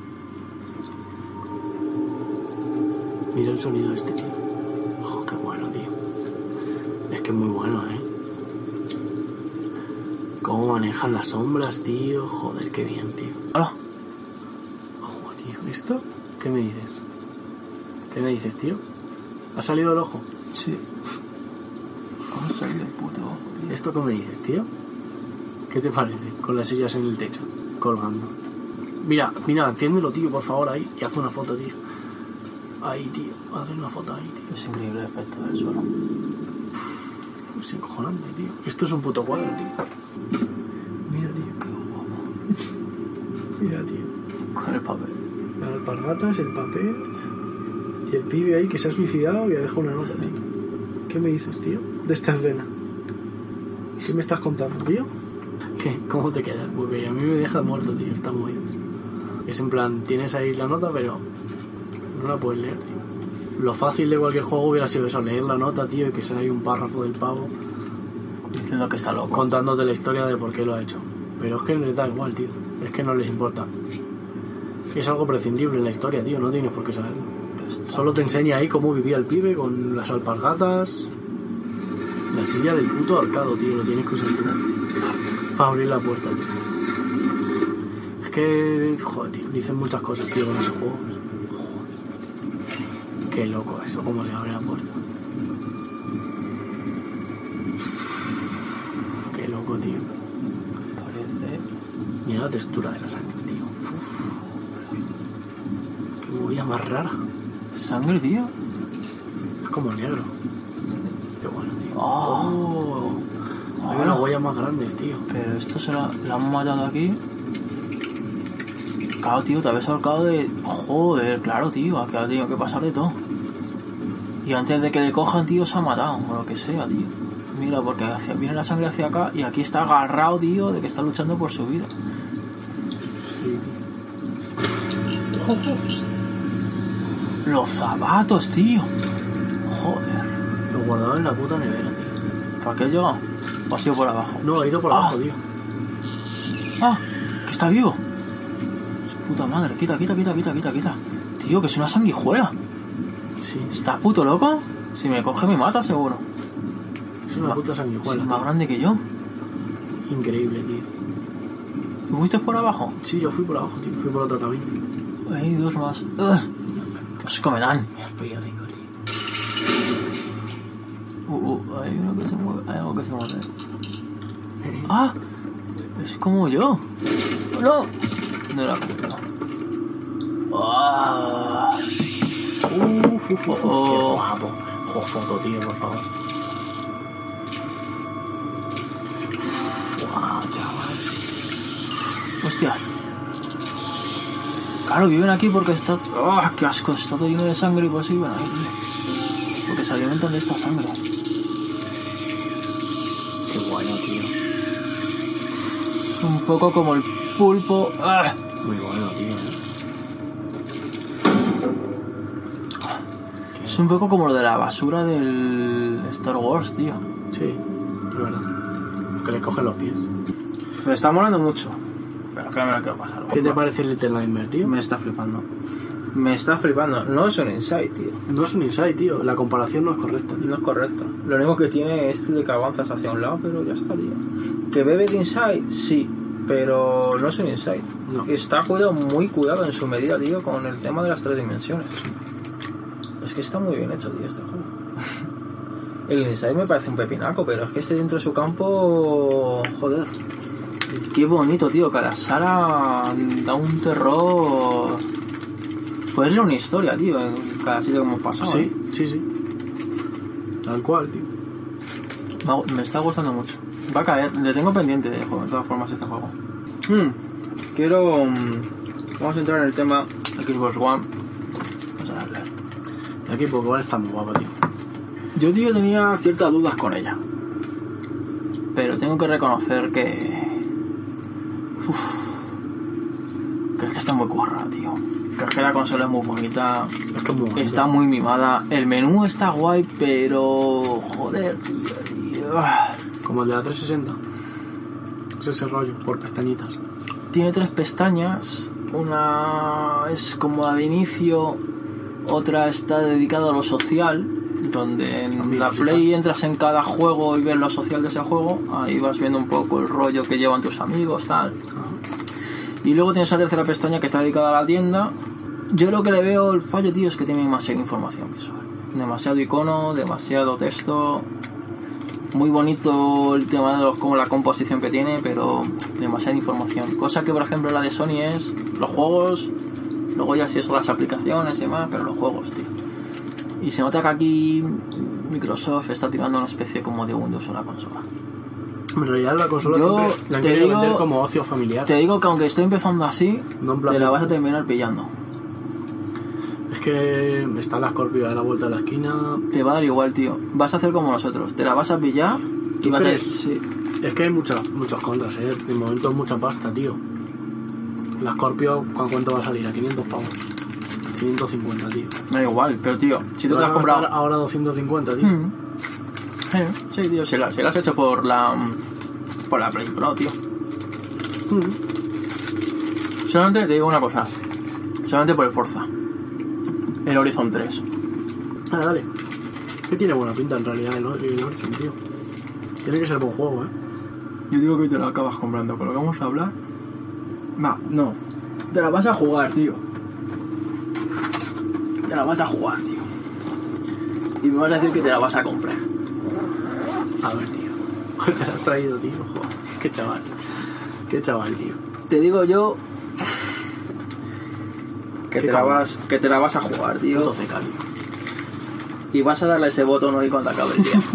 Mira el sonido este, tío. Oh, qué bueno, tío. Es que es muy bueno, ¿eh? Cómo manejan las sombras, tío. Joder, qué bien, tío. ¡Hala! Joder, tío. ¿Esto? ¿Qué me dices? ¿Qué me dices, tío? ¿Ha salido el ojo? Sí. ¿Cómo salió el puto ojo, tío? ¿Esto qué me dices, tío? ¿Qué te parece? Con las sillas en el techo, colgando. Mira, mira, enciéndelo, tío, por favor, ahí. Y haz una foto, tío. Ahí, tío. Haz una foto ahí, tío. Es increíble el efecto del suelo. Es encojonante, tío. Esto es un puto cuadro, tío. Mira, tío. Qué guapo. Mira, tío. Con el papel. Las alpargatas, el papel. Y el pibe ahí que se ha suicidado y ha dejado una nota, tío. ¿Qué me dices, tío? De esta escena. ¿Qué me estás contando, tío? ¿Qué? ¿Cómo te quedas? Porque a mí me deja muerto, tío. Está muy bien. Es en plan, tienes ahí la nota, pero no la puedes leer, tío. Lo fácil de cualquier juego hubiera sido eso, leer la nota, tío, y que sea ahí un párrafo del pavo Diciendo que está loco. contándote la historia de por qué lo ha hecho. Pero es que les da igual, tío. Es que no les importa. Es algo prescindible en la historia, tío. No tienes por qué saberlo. Solo te enseña ahí cómo vivía el pibe con las alpargatas. La silla del puto ahorcado, tío. Lo tienes que usar tú para abrir la puerta, tío. Es que, joder, tío. Dicen muchas cosas, tío, con estos juegos. Joder. Qué loco eso, cómo se abre la puerta. Qué loco, tío. Parece... Mira la textura de la sangre, tío. Uf. Qué movida más rara. ¿Sangre, tío? Es como negro. Qué bueno, tío. Oh. Hay Hola. unas huellas más grandes, tío. Pero esto se la, la han matado aquí. Claro, tío, te habías ahorcado de... Joder, claro, tío. Aquí ha tenido que pasar de todo. Y antes de que le cojan, tío, se ha matado. O lo que sea, tío. Mira, porque hacia, viene la sangre hacia acá y aquí está agarrado, tío, de que está luchando por su vida. Sí. Los zapatos, tío. Joder. Lo guardaba en la puta nevera, tío. ¿Para qué has llegado? ¿O has ido por abajo? No, he ido por Ah. abajo, tío. ¡Ah! ¡Que está vivo! Su puta madre. Quita, quita, quita, quita, quita, quita. Tío, que es una sanguijuela. Sí. ¿Estás puto loco? Si me coge me mata, seguro. Es una puta sanguijuela. Es más tío. grande que yo. Increíble, tío. ¿Tú fuiste por abajo? Sí, yo fui por abajo, tío. Fui por otro camino. Hay dos más. Ugh. ¡Qué asco me dan! Mira el periódico, tío. Uh, uh, hay uno que se mueve. Hay algo que se mueve. ¡Ah! Es como yo. ¡No! No era como yo. ¡Ah! Uf, uf, uf, uf, Oh. qué guapo. Jo, foto, tío, por favor. Uf, guau, chaval. ¡Hostia! Claro, viven aquí porque está... ¡Ah, qué asco! Está todo lleno de sangre y por eso viven ahí, tío. Porque se alimentan de esta sangre. Qué bueno, tío. Es un poco como el pulpo. ¡Ah! Muy bueno, tío. ¿eh? Es un poco como lo de la basura del Star Wars, tío. Sí, es verdad. Que le cogen los pies. Me está molando mucho. Pero que no me lo quiero pasar. ¿Qué te parece el Little Nightmare, tío? Me está flipando. Me está flipando. No es un insight, tío. No es un insight, tío. La comparación no es correcta, tío. No es correcto. Lo único que tiene es de que avanzas hacia un lado, pero ya está, tío. ¿Que bebe de insight? Sí. Pero no es un insight. No. Está cuidado, muy cuidado en su medida, tío, con el tema de las tres dimensiones. Es que está muy bien hecho, tío, este juego. El insight me parece un pepinaco, pero es que este dentro de su campo... Joder. Qué bonito, tío, cada sala da un terror. Puedes leer una historia, tío, en cada sitio que hemos pasado. Sí, ¿eh? sí, sí. Tal cual, tío. Me, me está gustando mucho. Va a caer, le tengo pendiente de juego, de todas formas, este juego. Hmm, quiero... Vamos a entrar en el tema Xbox One. Vamos a darle. El equipo igual está muy guapo, tío. Yo, tío, tenía ciertas dudas con ella. Pero tengo que reconocer que... Uf, que es que está muy currada, tío. Que es que la consola es muy bonita. Es como bonito. Está muy mimada. El menú está guay, pero... Joder, tío. tío. Como el de la trescientos sesenta. Es ese rollo, por pestañitas. Tiene tres pestañas. Una es como la de inicio. Otra está dedicada a lo social. Donde en Amigos la y Play tal. entras en cada juego y ves lo social de ese juego. Ahí vas viendo un poco el rollo que llevan tus amigos, tal. Y luego tienes la tercera pestaña que está dedicada a la tienda. Yo lo que le veo el fallo, tío, es que tiene demasiada información visual. Demasiado icono, demasiado texto. Muy bonito el tema de los, como la composición que tiene, pero demasiada información. Cosa que, por ejemplo, la de Sony es los juegos, luego ya sí son las aplicaciones y demás, pero los juegos, tío. Y se nota que aquí Microsoft está tirando una especie como de Windows a la consola. En realidad la consola Yo siempre la han te querido digo- vender como ocio familiar. Te digo que aunque estoy empezando así, No en plan te la de- vas a terminar pillando. Es que está la Scorpio a la vuelta de la esquina. Te va a dar igual, tío. Vas a hacer como nosotros. Te la vas a pillar y ¿Tú vas crees? a... Sí. Es que hay muchos muchos contras, eh. De momento es mucha pasta, tío. La Scorpio, ¿cu- ¿cuánto va a salir? A quinientos pavos. quinientos cincuenta, tío. Me da igual, pero tío, si tú te vas la has a comprado... gastar ahora doscientos cincuenta, tío. Mm. Eh, sí, tío, se la, se la has hecho por la... Por la Play Pro, tío. Mm. Solamente te digo una cosa. Solamente por el Forza. El Horizon tres. Ah, dale. Que tiene buena pinta en realidad el, el Horizon, tío. Tiene que ser buen juego, eh. Yo digo que te lo acabas comprando. Con lo que vamos a hablar... Va, no. Te la vas a jugar, tío. Te la vas a jugar, tío. Y me vas a decir que te la vas a comprar. A ver, tío. Te la has traído, tío. Joder. Qué chaval. Qué chaval, tío. Te digo yo... Que Qué te, la cabrón. vas, que te la vas a jugar, tío. Puto C K, tío. Y vas a darle ese botón hoy cuando acabe el día.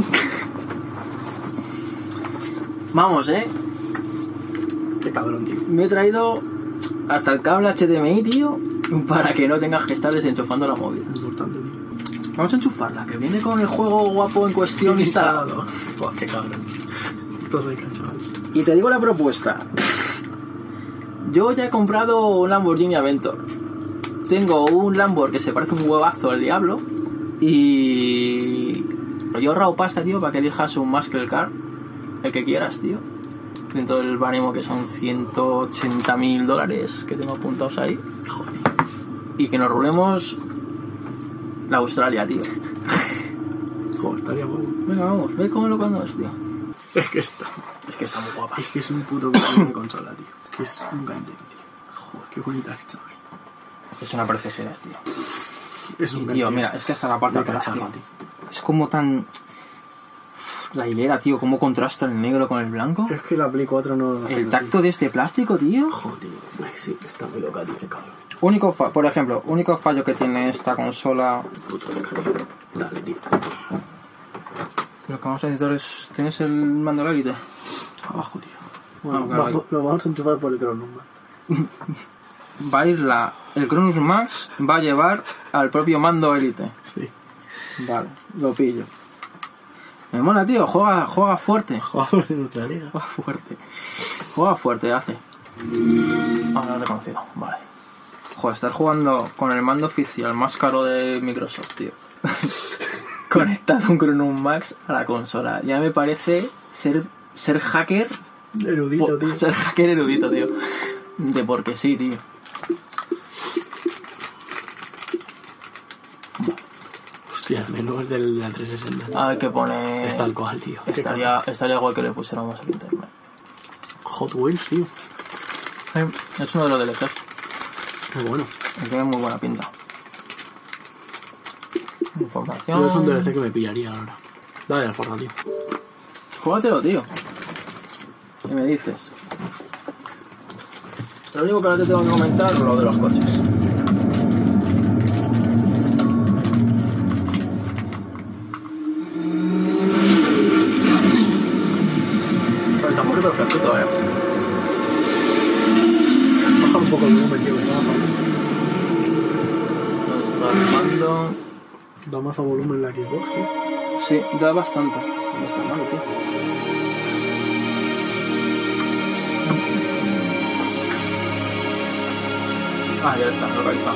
Vamos, eh. Qué cabrón, tío. Me he traído hasta el cable H D M I, tío, para que no tengas que estar desenchufando la móvil. Importante, tío. Vamos a enchufarla, que viene con el juego guapo en cuestión instalado. Buah, qué cabrón. Puto C K, chaval. Y te digo la propuesta. Yo ya he comprado un Lamborghini Aventor. Tengo un Lambo que se parece un huevazo al diablo. Y... Yo he ahorrado pasta, tío, para que elijas un Muscle Car. El que quieras, tío. Dentro del baremo que son ciento ochenta mil dólares que tengo apuntados ahí. Joder. Y que nos rulemos la Australia, tío. Joder, estaría guapo. Venga, vamos, ve cómo lo cuando es, tío. Es que está. Es que está muy guapa. Es que es un puto cambio de consola, tío. Es que es un canteo, tío. Joder, qué bonita es, chaval. Es una preciosidad, tío. Es un Y, canteo. tío, mira, es que hasta la parte de de atrás, cacharro, tío. tío. Es como tan... La hilera, tío, cómo contrasta el negro con el blanco. Es que la Play cuatro no lo hace El así. tacto de este plástico, tío. Joder, ay, sí, está muy loca, tío, qué cabrón. Único fa- por ejemplo, único fallo que tiene esta consola... Puto C K, tío. Dale, tío. Lo que vamos a necesitar es... ¿Tienes el mando de la Elite? Abajo, tío. Bueno, Bueno, claro, va- lo vamos a enchufar por el cronoma. Va a ir la... El Cronus Max va a llevar al propio mando Elite. Sí. Vale, lo pillo. Me mola, tío, juega, juega fuerte. Jugamos en nuestra liga. Juega fuerte. Juega fuerte, hace. Ah, no he reconocido, vale. Joder, estar jugando con el mando oficial más caro de Microsoft, tío. Conectado un Cronus Max a la consola. Ya me parece ser, ser hacker. Erudito, po- tío. Ser hacker erudito, tío. De porque sí, tío. Hostia, el menú es del, del trescientos sesenta. A ver qué pone. Es tal cual, tío. Qué Estaría, estaría guay que le pusiéramos el internet. Hot Wheels, tío. Eh, Es uno de los D L Cs. Qué bueno. Y tiene muy buena pinta. Información. Yo es un D L C que me pillaría ahora. Dale al Forza, tío. Júgatelo, tío. ¿Qué me dices? Lo único que ahora te tengo que comentar es lo de los coches. Pero está muy perfecto todavía. Baja un poco el volumen, tío, que está bajando. Nos está armando. Da más a volumen la Xbox, tío. Sí, da bastante. No está mal, tío. Ah, ya está, localizado.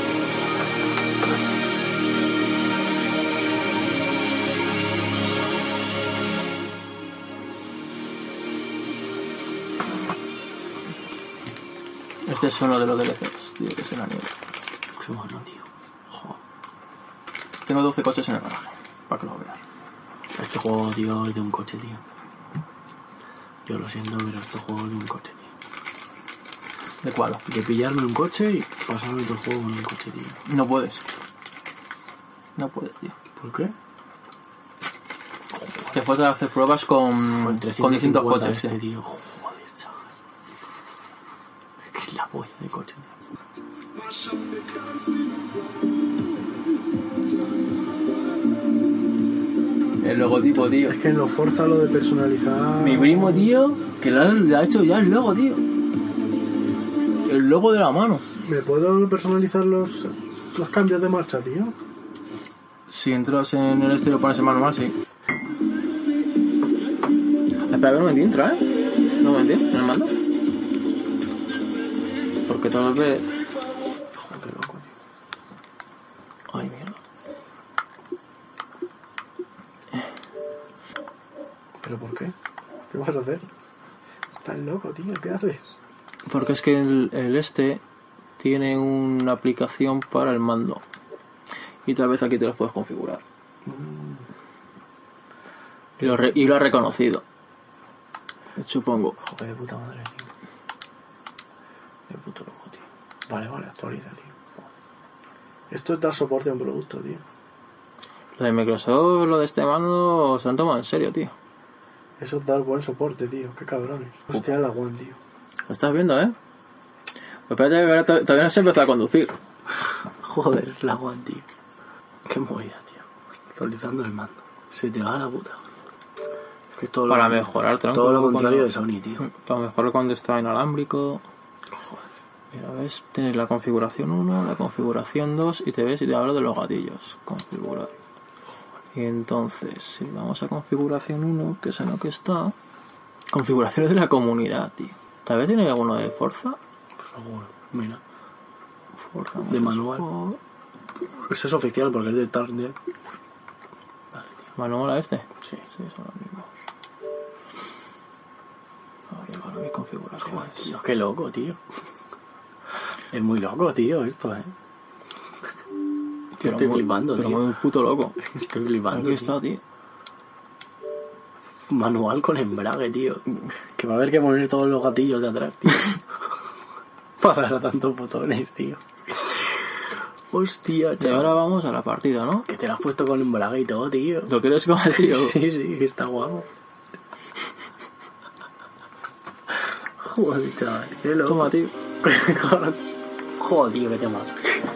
Este es uno de los D L Cs, tío, que es el anime. Qué bueno, tío. Joder. Tengo doce coches en el garaje, para que lo veas. Este juego, tío, es de un coche, tío. Yo lo siento, pero este juego es de un coche, tío. ¿De cuál? De pillarme un coche y pasarme todo el juego con un coche, tío. No puedes. No puedes, tío. ¿Por qué? Te puedes hacer pruebas con, con distintos coches, este, tío. tío. Joder, chaval. Es que es la polla de coche, tío. El logotipo, tío. Es que en los Forza lo de personalizar... Mi primo, tío, que le ha, le ha hecho ya el logo, tío. El logo de la mano. ¿Me puedo personalizar los, los cambios de marcha, tío? Si entras en el este y lo pones en manual, sí. Espera, a ver un momentín, entra, ¿eh? Un momentín, en el mando. Porque tal vez... Joder, qué loco, tío. Ay, mierda. ¿Pero por qué? ¿Qué vas a hacer? Estás loco, tío, ¿qué haces? Porque es que el, el este tiene una aplicación para el mando. Y tal vez aquí te los puedes configurar. Mm. Y, lo re, y lo ha reconocido. Supongo. Joder, de puta madre, tío. De puto loco, tío. Vale, vale, actualiza, tío. Joder. Esto es dar soporte a un producto, tío. Lo de Microsoft, lo de este mando, se han tomado en serio, tío. Eso es dar buen soporte, tío. Qué cabrones. Hostia, la One, tío. Lo estás viendo, ¿eh? Pues espérate, todavía no se ha empezado a conducir. Joder, la One, tío. Qué movida, tío. Actualizando el mando. Se te va la puta. Es que es todo Para lo, mejorar, tronco. todo lo contrario cuando, de Sony, tío. Para mejorar cuando está inalámbrico. Joder. Mira, ves, tienes la configuración uno, la configuración dos y te ves y te hablo de los gatillos. Configurar. Y entonces, si vamos a configuración uno, que es en lo que está... Configuraciones de la comunidad, tío. Tal vez tiene alguno de Forza. Pues seguro. Mira. Forza de manual. Ese es oficial porque es de Target. ¿Manual a este? Sí. Sí, son los mismos. Ahora para mis configuraciones. Joder, tío, qué loco, tío. Es muy loco, tío, esto, eh. Tío, estoy muy, flipando, pero tío. muy puto loco. Estoy flipando. Aquí está, tío. Manual con embrague, tío. Que va a haber que poner todos los gatillos de atrás, tío. Para dar a tantos botones, tío. Hostia, Y chaval. ahora vamos a la partida, ¿no? Que te lo has puesto con embrague y todo, tío. ¿Lo quieres como así? o- Sí, sí, está guapo. Joder, chaval. Qué loco. Toma, tío. Joder, tío, qué tema.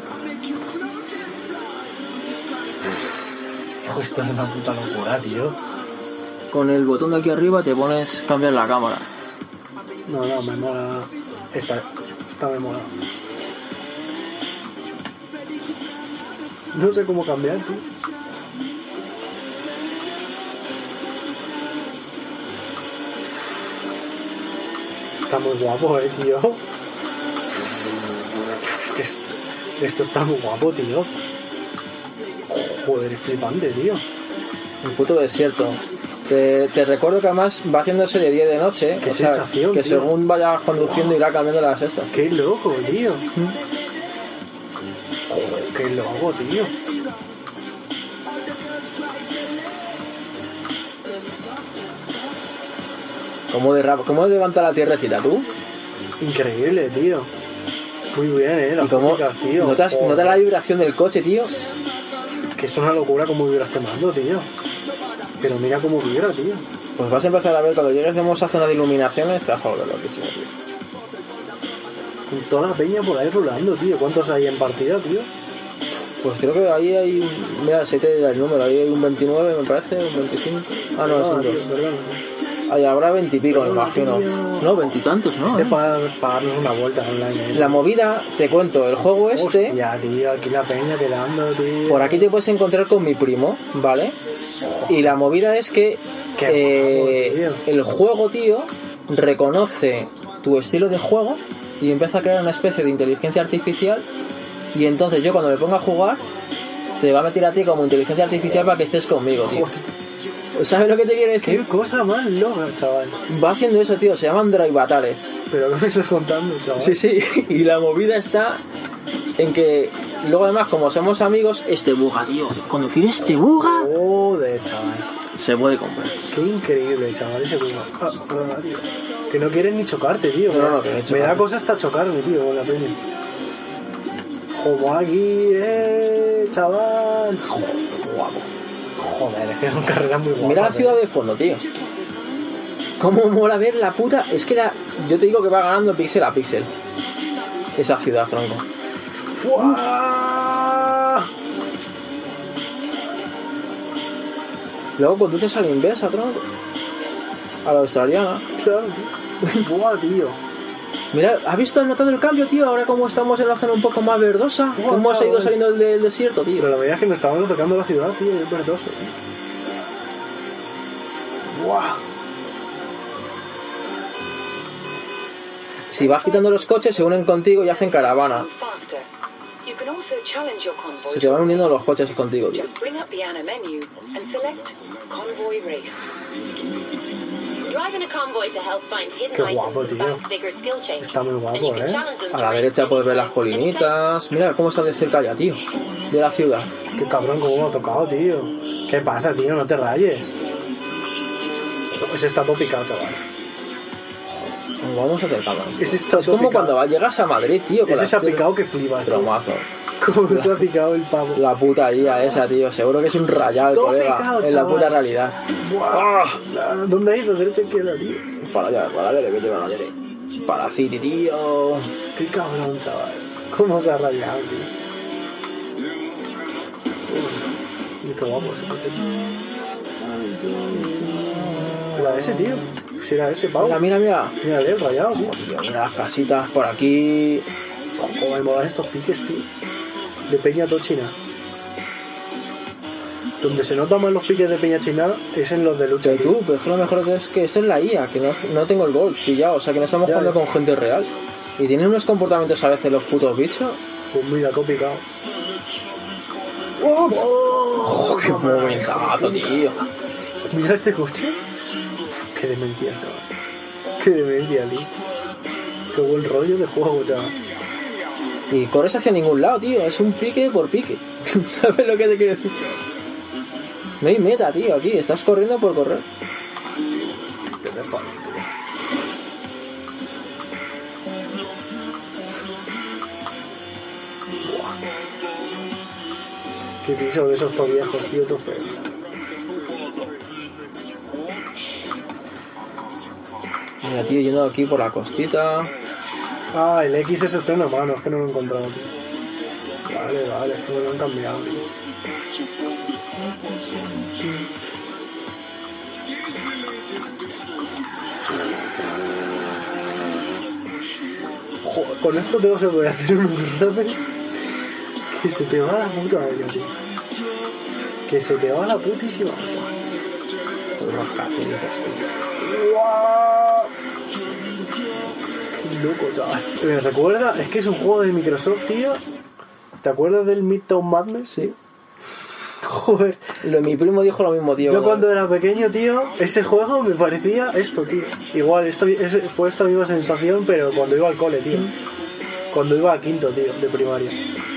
Esto es una puta locura, tío. Con el botón de aquí arriba te pones cambiar la cámara. No, no, me mola. Esta, esta me mola. No sé cómo cambiar, tío. Está muy guapo, eh, tío. Esto, esto está muy guapo, tío. Joder, es flipante, tío. Un puto desierto. Te, te recuerdo que además va haciéndose de día y de noche. Qué o sea, sensación, que tío. según vayas conduciendo irá cambiando las estas. Qué loco, tío. Joder, qué loco, tío. ¿Cómo, derrapa, ¿Cómo levanta la tierrecita tú? Increíble, tío. Muy bien, eh, las ¿Y cómo músicas, tío. notas, Joder. notas la vibración del coche, tío? Que es una locura cómo vibra este mando, tío. Pero mira cómo vibra, tío. Pues vas a empezar a ver cuando llegues a esa zona de iluminaciones te vas a volver loquísimo, tío. Con toda la peña por ahí rulando, tío. ¿Cuántos hay en partida, tío? Pues creo que ahí hay... Mira, si te da el número, ahí hay un veintinueve, me parece, un veinticinco... Ah, no, es un tío, dos. perdón. Ahí habrá veintipico, me Perdona, imagino. tío. No, veintitantos, ¿no? Este ¿Eh? para, para darnos una vuelta online. ¿eh? La movida, te cuento, el juego este... Hostia, tío, aquí la peña quedando, tío. Por aquí te puedes encontrar con mi primo, ¿vale? Y la movida es que Qué eh, guapo, tío. el juego, tío, reconoce tu estilo de juego y empieza a crear una especie de inteligencia artificial. Y entonces yo cuando me ponga a jugar, te va a meter a ti como inteligencia artificial para que estés conmigo, tío. ¿Sabes lo que te quiere Qué decir? cosa más loca, chaval. Va haciendo eso, tío, se llaman drivatales. Pero ¿qué me estás contando, chaval? Sí, sí, y la movida está en que luego además como somos amigos, este buga, tío, conducir este buga Joder, chaval. se puede comprar. Qué increíble, chaval, ese juego. Ah, perdona, tío. Que no quieres ni chocarte, tío. No, no, que no Me chocarte. da cosa hasta chocarme, tío, con la peña. Como aquí, eh, chaval. Joder, qué guapo. Joder, es que son carreras muy guapas. Mira la eh. ciudad de fondo, tío. Cómo mola ver la puta. Es que la... yo te digo que va ganando píxel a píxel. Esa ciudad, tronco. ¡Fua! Luego conduces a la inversa, tronco. A la australiana. Claro, tío. Buah, tío. Mira, ¿has visto, has notado el cambio, tío? Ahora como estamos en la zona un poco más verdosa. Buah, Cómo se ha ido chaval. saliendo del, del desierto, tío. Pero la verdad es que nos estábamos tocando la ciudad, tío. Es verdoso, tío. Buah. Si vas quitando los coches, se unen contigo y hacen caravana. Faster. You can also challenge your convoy. Se te van uniendo los coches contigo, tío. Just bring up the Anna menu and select Convoy Race. Driving a convoy to help find hidden Qué items guapo, tío. and bigger skill change. Está muy guapo, And you can ¿eh? challenge them A to la race derecha puedes ver las anytime. colinitas. Mira cómo está de cerca ya, tío. De la ciudad. Qué cabrón, cómo me ha tocado, tío. ¿Qué pasa, tío? No te rayes. Ese está todo picado, chaval. Nos vamos acercando. Ese está Es todo como picado. cuando va- llegas a Madrid, tío. con Ese las se ha tele- picado que flipas, tío. Tromazo. Cómo se ha picado el pavo. La puta I A esa, tío. Seguro que es un rayado, Todo colega. picado, en la chaval. puta realidad. Buah. ¿Dónde ha ido? Derecha izquierda, tío. Para allá, para allá, vete para allá. Para City, tío. Qué cabrón, chaval. Cómo se ha rayado, tío. Uy, qué guapo ese coche. Era ese, tío. Si era ese, pavo. Mira, mira, mira. Mírale, el rayado, tío. Tío, mira las casitas por aquí. Cómo me molan estos piques, tío. De Peña Tochina. Donde se notan más los piques de Peña China es en los de lucha. Y tío. tú, pero es que lo mejor que es que esto es la I A, que no, no tengo el gol pillado, o sea que no estamos Ya, jugando ya. con gente real. Y tienen unos comportamientos a veces los putos bichos. Pues mira, qué picado. ¡Oh! ¡Oh, qué momentazo, tío! Mira este coche. Uf, qué demencia, chaval. Qué demencia, tío. Qué buen rollo de juego, chaval. Y corres hacia ningún lado, tío, es un pique por pique. ¿Sabes lo que te quiero decir? No hay meta, tío, aquí, estás corriendo por correr. Qué te pasa, tío. Buah. Qué piso de esos todos viejos, tío, todo feo. Mira, tío, yendo aquí por la costita. Ah, el X es el freno a mano, es que no lo he encontrado, tío. Vale, vale, es que me lo han cambiado, tío. Joder, con esto tengo que poder hacer unos rappers que se te va la puta olla, tío. Que se te va la putísima olla. Unos caceritos, tío. ¡Guau! Qué loco, chaval. Me recuerda, es que es un juego de Microsoft, tío. ¿Te acuerdas del Midtown Madness? Sí. Joder. Lo, mi primo dijo lo mismo, tío. Yo cuando era pequeño, tío, ese juego me parecía esto, tío. Igual, esto es- fue esta misma sensación, pero cuando iba al cole, tío. Cuando iba a quinto, tío, de primaria.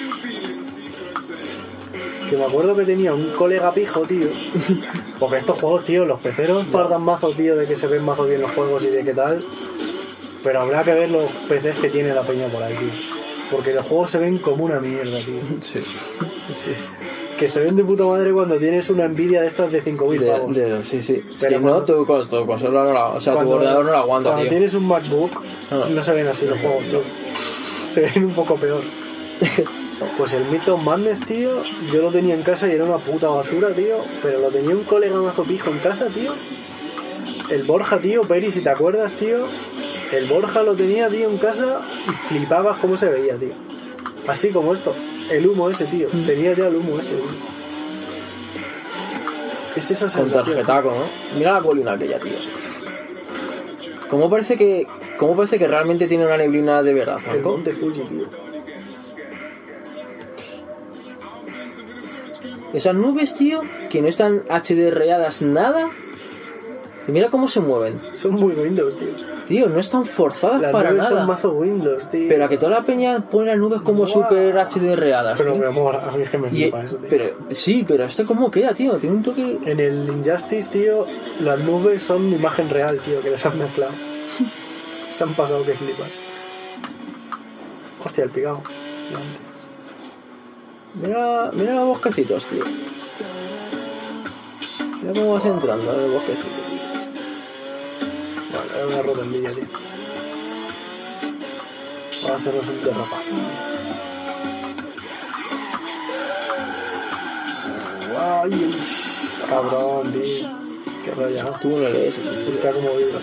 Que me acuerdo que tenía un colega pijo, tío. Porque estos juegos, tío, los peceros fardan mazo, tío, de que se ven mazo bien los juegos y de qué tal. Pero habrá que ver los P Cs que tiene la peña por ahí, tío. Porque los juegos se ven como una mierda, tío. Sí. Que se ven de puta madre cuando tienes una Nvidia de estas de cinco mil De, pavos. de- sí, sí. Pero si cuando- no, tu, cons- tu consola no la, o sea, tu ordenador no la aguanta, cuando tío. tienes un MacBook, No. no se ven así los juegos, tío. se ven un poco peor. Pues el Myth of Madness, tío, yo lo tenía en casa y era una puta basura, tío. Pero lo tenía un colega mazo pijo en casa, tío. El Borja, tío, Peri, si te acuerdas, tío. El Borja lo tenía, tío, en casa y flipabas cómo se veía, tío. Así como esto. El humo ese, tío. Tenía ya el humo ese, tío. Es esa Con sensación. tarjetaco, ¿no? Mira la colina aquella, tío. ¿Cómo parece que, cómo parece que realmente tiene una neblina de verdad, El Franco? monte Fuji, tío. Esas nubes, tío, que no están H D R-adas nada. Y mira cómo se mueven. Son muy Windows, tío. Tío, no están forzadas Las para nubes nada. son mazo Windows, tío. Pero a que toda la peña pone las nubes como Buah. super H D R-adas. Pero tío. mi amor, a mí es que me Y, flipa eso, tío. pero, sí, pero esto cómo queda, tío. Tiene un toque... En el Injustice, tío, las nubes son imagen real, tío, que les han mezclado. Se han pasado que flipas. Hostia, el picado. Mira, mira los bosquecitos, tío. Mira cómo vas entrando en el bosquecito, tío. Vale, era una rodendilla, tío. Vamos a hacernos un derrapazo, tío. Ay, ay, cabrón, tío. Qué rayado. Tú no lees, tío. Hostia, cómo vibra.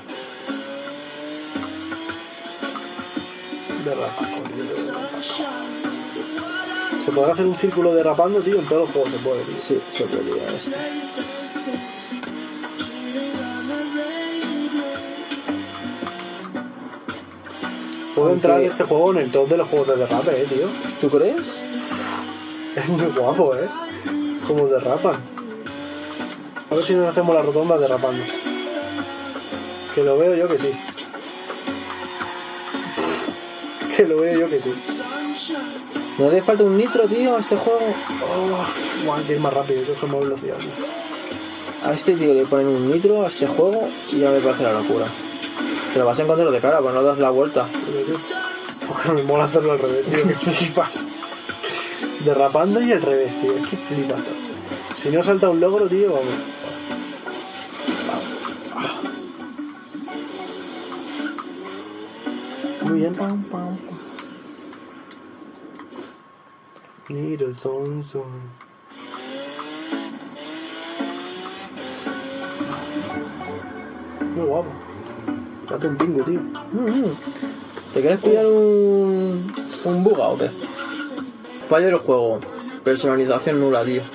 Derrapaco, tío, derrapaco. Se podrá hacer un círculo derrapando, tío, en todos los juegos se puede, tío. Sí, se podría este. Puedo Aunque- entrar en este juego en el top de los juegos de derrape, eh, tío. ¿Tú crees? Es muy guapo, eh. Como derrapan. A ver si nos hacemos la rotonda derrapando. Que lo veo yo que sí. Que lo veo yo que sí. ¿No le falta un nitro, tío, a este juego? Oh, hay que ir más rápido, hay que coger más velocidad, tío. A este tío le ponen un nitro a este juego y ya me parece la locura. Te lo vas a encontrar de cara, pues no das la vuelta. Pero, tío, porque me mola hacerlo al revés, tío, que flipas. Derrapando y al revés, tío, es que flipas, chaval. Si no salta un logro, tío, vamos. Muy bien. Little Thompson. Muy guapo. Date un pingo, tío. Mm, ¿Te quieres pillar un, un buga o qué? Fallo del juego. Personalización nula, tío.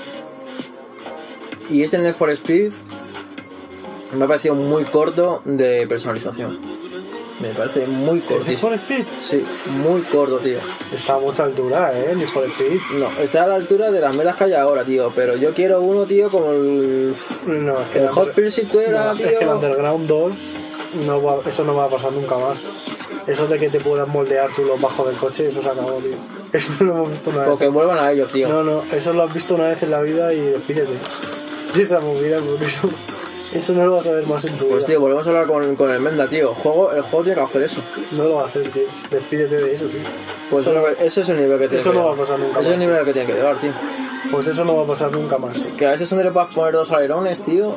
Y este Need for Speed me ha parecido muy corto de personalización. Me parece muy ¿Need cortísimo. for Speed? Sí, muy corto, tío. Está a mucha altura, eh, Need for Speed. No, está a la altura de las metas que hay ahora, tío. Pero yo quiero uno, tío, como el... No, es que El el Hot Under- Pursuit era, no, es que el tío... Underground dos, no va, eso no va a pasar nunca más. Eso de que te puedas moldear tú los bajos del coche, eso se acabó, tío. Eso lo hemos visto una vez. Porque vuelvan a ellos, tío. No, no, eso lo has visto una vez en la vida y despídete. De esa movida, porque eso, eso no lo vas a ver más en tu Pues vida. tío, volvemos a hablar con, con el Menda, tío. Juego, el juego tiene que hacer eso. No lo va a hacer, tío. Despídete de eso, tío. Pues Eso- eso, ese es el nivel que tiene eso que no va a llevar. pasar nunca Ese es el más. nivel al que tiene que llevar, tío. Pues eso no va a pasar nunca más. Que a veces donde le puedas poner dos alerones, tío.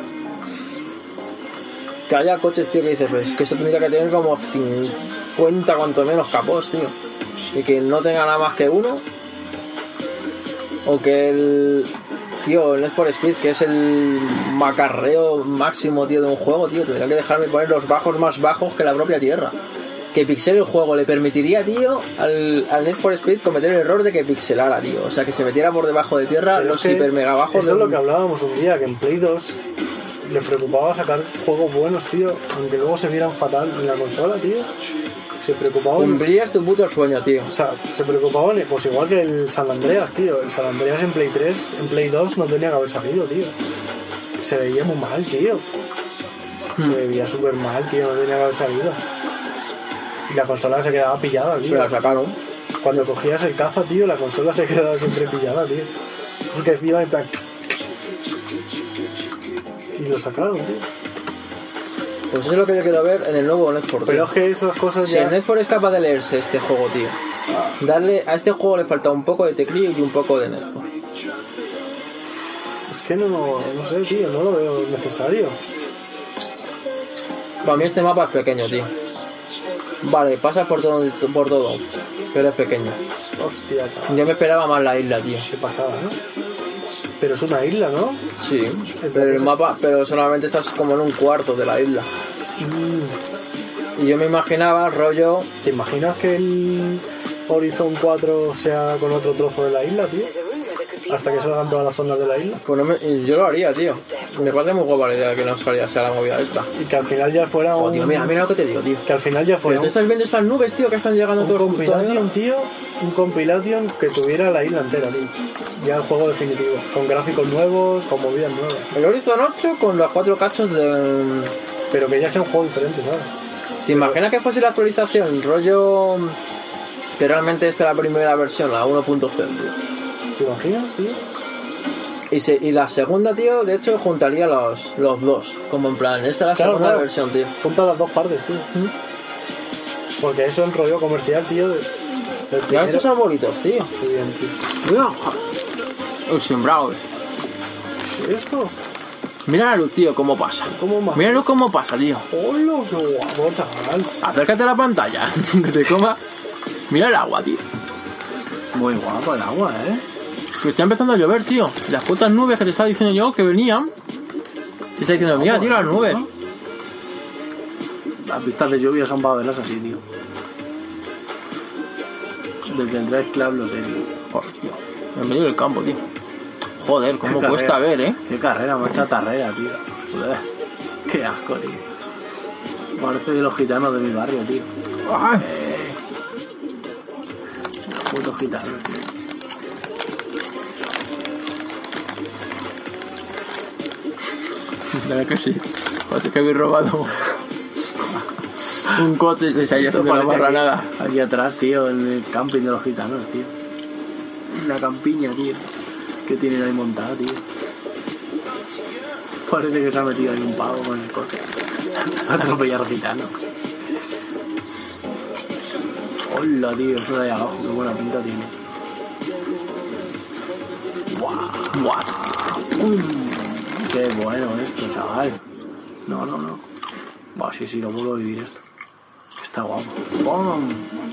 Que haya coches, tío, que dices, pues que esto tendría que tener como cincuenta cuanto menos capós, tío. Y que no tenga nada más que uno. O que el... Tío, el Need for Speed, que es el macarreo máximo, tío, de un juego, tío. Tendría que dejarme poner los bajos más bajos que la propia tierra. Que pixele el juego le permitiría, tío, al, al Need for Speed cometer el error de que pixelara, tío. O sea, que se metiera por debajo de tierra Pero los es que hiper mega bajos. Eso es de lo un- que hablábamos un día, que en Play dos le preocupaba sacar juegos buenos, tío, aunque luego se vieran fatal en la consola, tío. Se preocupaban. Cumplías tu puto sueño, tío. O sea, se preocupaban, pues igual que el San Andreas, tío. El San Andreas en Play tres, en Play dos no tenía que haber salido, tío. Se veía muy mal, tío. Se veía súper mal, tío, no tenía que haber salido. Y la consola se quedaba pillada, tío. Pero la sacaron. Cuando cogías el caza, tío, la consola se quedaba siempre pillada, tío. Porque encima en plan... Y lo sacaron, tío. Pues eso es lo que yo quiero ver en el nuevo Need for, tío. Pero es que esas cosas Si ya... el Need for es capaz de leerse este juego, tío, darle a este juego le falta un poco de teclillo y un poco de Need for. Es que no, no sé, tío, no lo veo necesario. Para mí este mapa es pequeño, tío. Vale, pasas por todo, por todo, pero es pequeño. Hostia, chaval. Yo me esperaba más la isla, tío. Qué pasada, ¿no? Pero es una isla, ¿no? Sí, pero el mapa, pero solamente estás como en un cuarto de la isla. Mm. Y yo me imaginaba rollo... ¿Te imaginas que el Horizon cuatro sea con otro trozo de la isla, tío? Hasta que salgan todas las zonas de la isla. Pues no me, yo lo haría, tío. Me parece muy guapa la idea de que no salía sea la movida esta. Y que al final ya fuera Oh, un... tío, mira, mira lo que te digo, tío. Que al final ya Pero fuera tú un, estás viendo estas nubes, tío, que están llegando un todos compilation, tío. Un compilation que tuviera la isla entera, tío. Ya el juego definitivo. Con gráficos nuevos, con movidas nuevas. El Horizon ocho con los cuatro cachos de... Pero que ya sea un juego diferente, ¿sabes? ¿Te imaginas que fuese la actualización? Rollo... Que realmente esta es la primera versión, la uno punto cero, tío. ¿Te imaginas, tío? Y, se, y la segunda, tío, de hecho, juntaría los, los dos. Como en plan, esta es la Claro, segunda claro. versión, tío. Junta las dos partes, tío. Porque eso es el rollo comercial, tío. de- del Ya primero. estos son bonitos, tío. Qué bien, tío. Mira, el sembrado. ¿Qué es esto? Mira la luz, tío, cómo pasa. ¿Cómo más? Míralo cómo pasa, tío. ¡Hola, qué guapo, chaval! Acércate a la pantalla. Que te coma. Mira el agua, tío. Muy guapo el agua, ¿eh? Que está empezando a llover, tío. Las putas nubes que te estaba diciendo yo que venían. Te está diciendo, mira, tío, las nubes. Las pistas de lluvia son para verlas así, tío. Desde el Drive Club lo sé, tío. Joder, tío. En medio del campo, tío. Joder, cómo Qué cuesta carrera. ver, eh. Qué carrera, mucha carrera, tío. Joder. Qué asco, tío. Parece de los gitanos de mi barrio, tío. Ay. Putos gitanos, tío. ¿Verdad que sí? Joder, que habéis robado un coche y se haya Esto haciendo la parece marranada. aquí, aquí atrás, tío, en el camping de los gitanos, tío. Una campiña, tío. Que tienen ahí montada, tío. Parece que se ha metido ahí un pavo con el coche. A atropellar gitanos. Hola, tío, eso de ahí abajo, qué buena pinta tiene. Guau, guau. Mm, qué bueno esto, chaval. No, no, no. Buah, sí, sí, lo vuelvo a vivir esto. Está guapo. ¡Bum!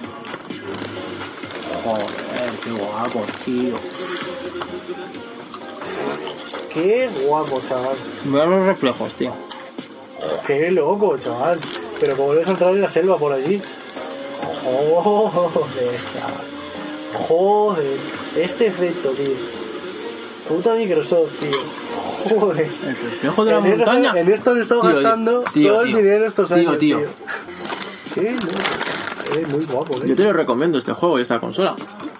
Joder, qué guapo, tío. Qué guapo, chaval. Mira los reflejos, tío. Qué loco, chaval. Pero como vuelves a entrar en la selva por allí. Joder, chaval. Joder. Este efecto, tío. Puta Microsoft, tío. Joder. El reflejo de la En esto- montaña. En esto he estado Tío, gastando tío, todo tío. el dinero estos Tío, años, tío. tío. Qué loco. Es muy guapo, eh. Yo te lo recomiendo este juego y esta consola.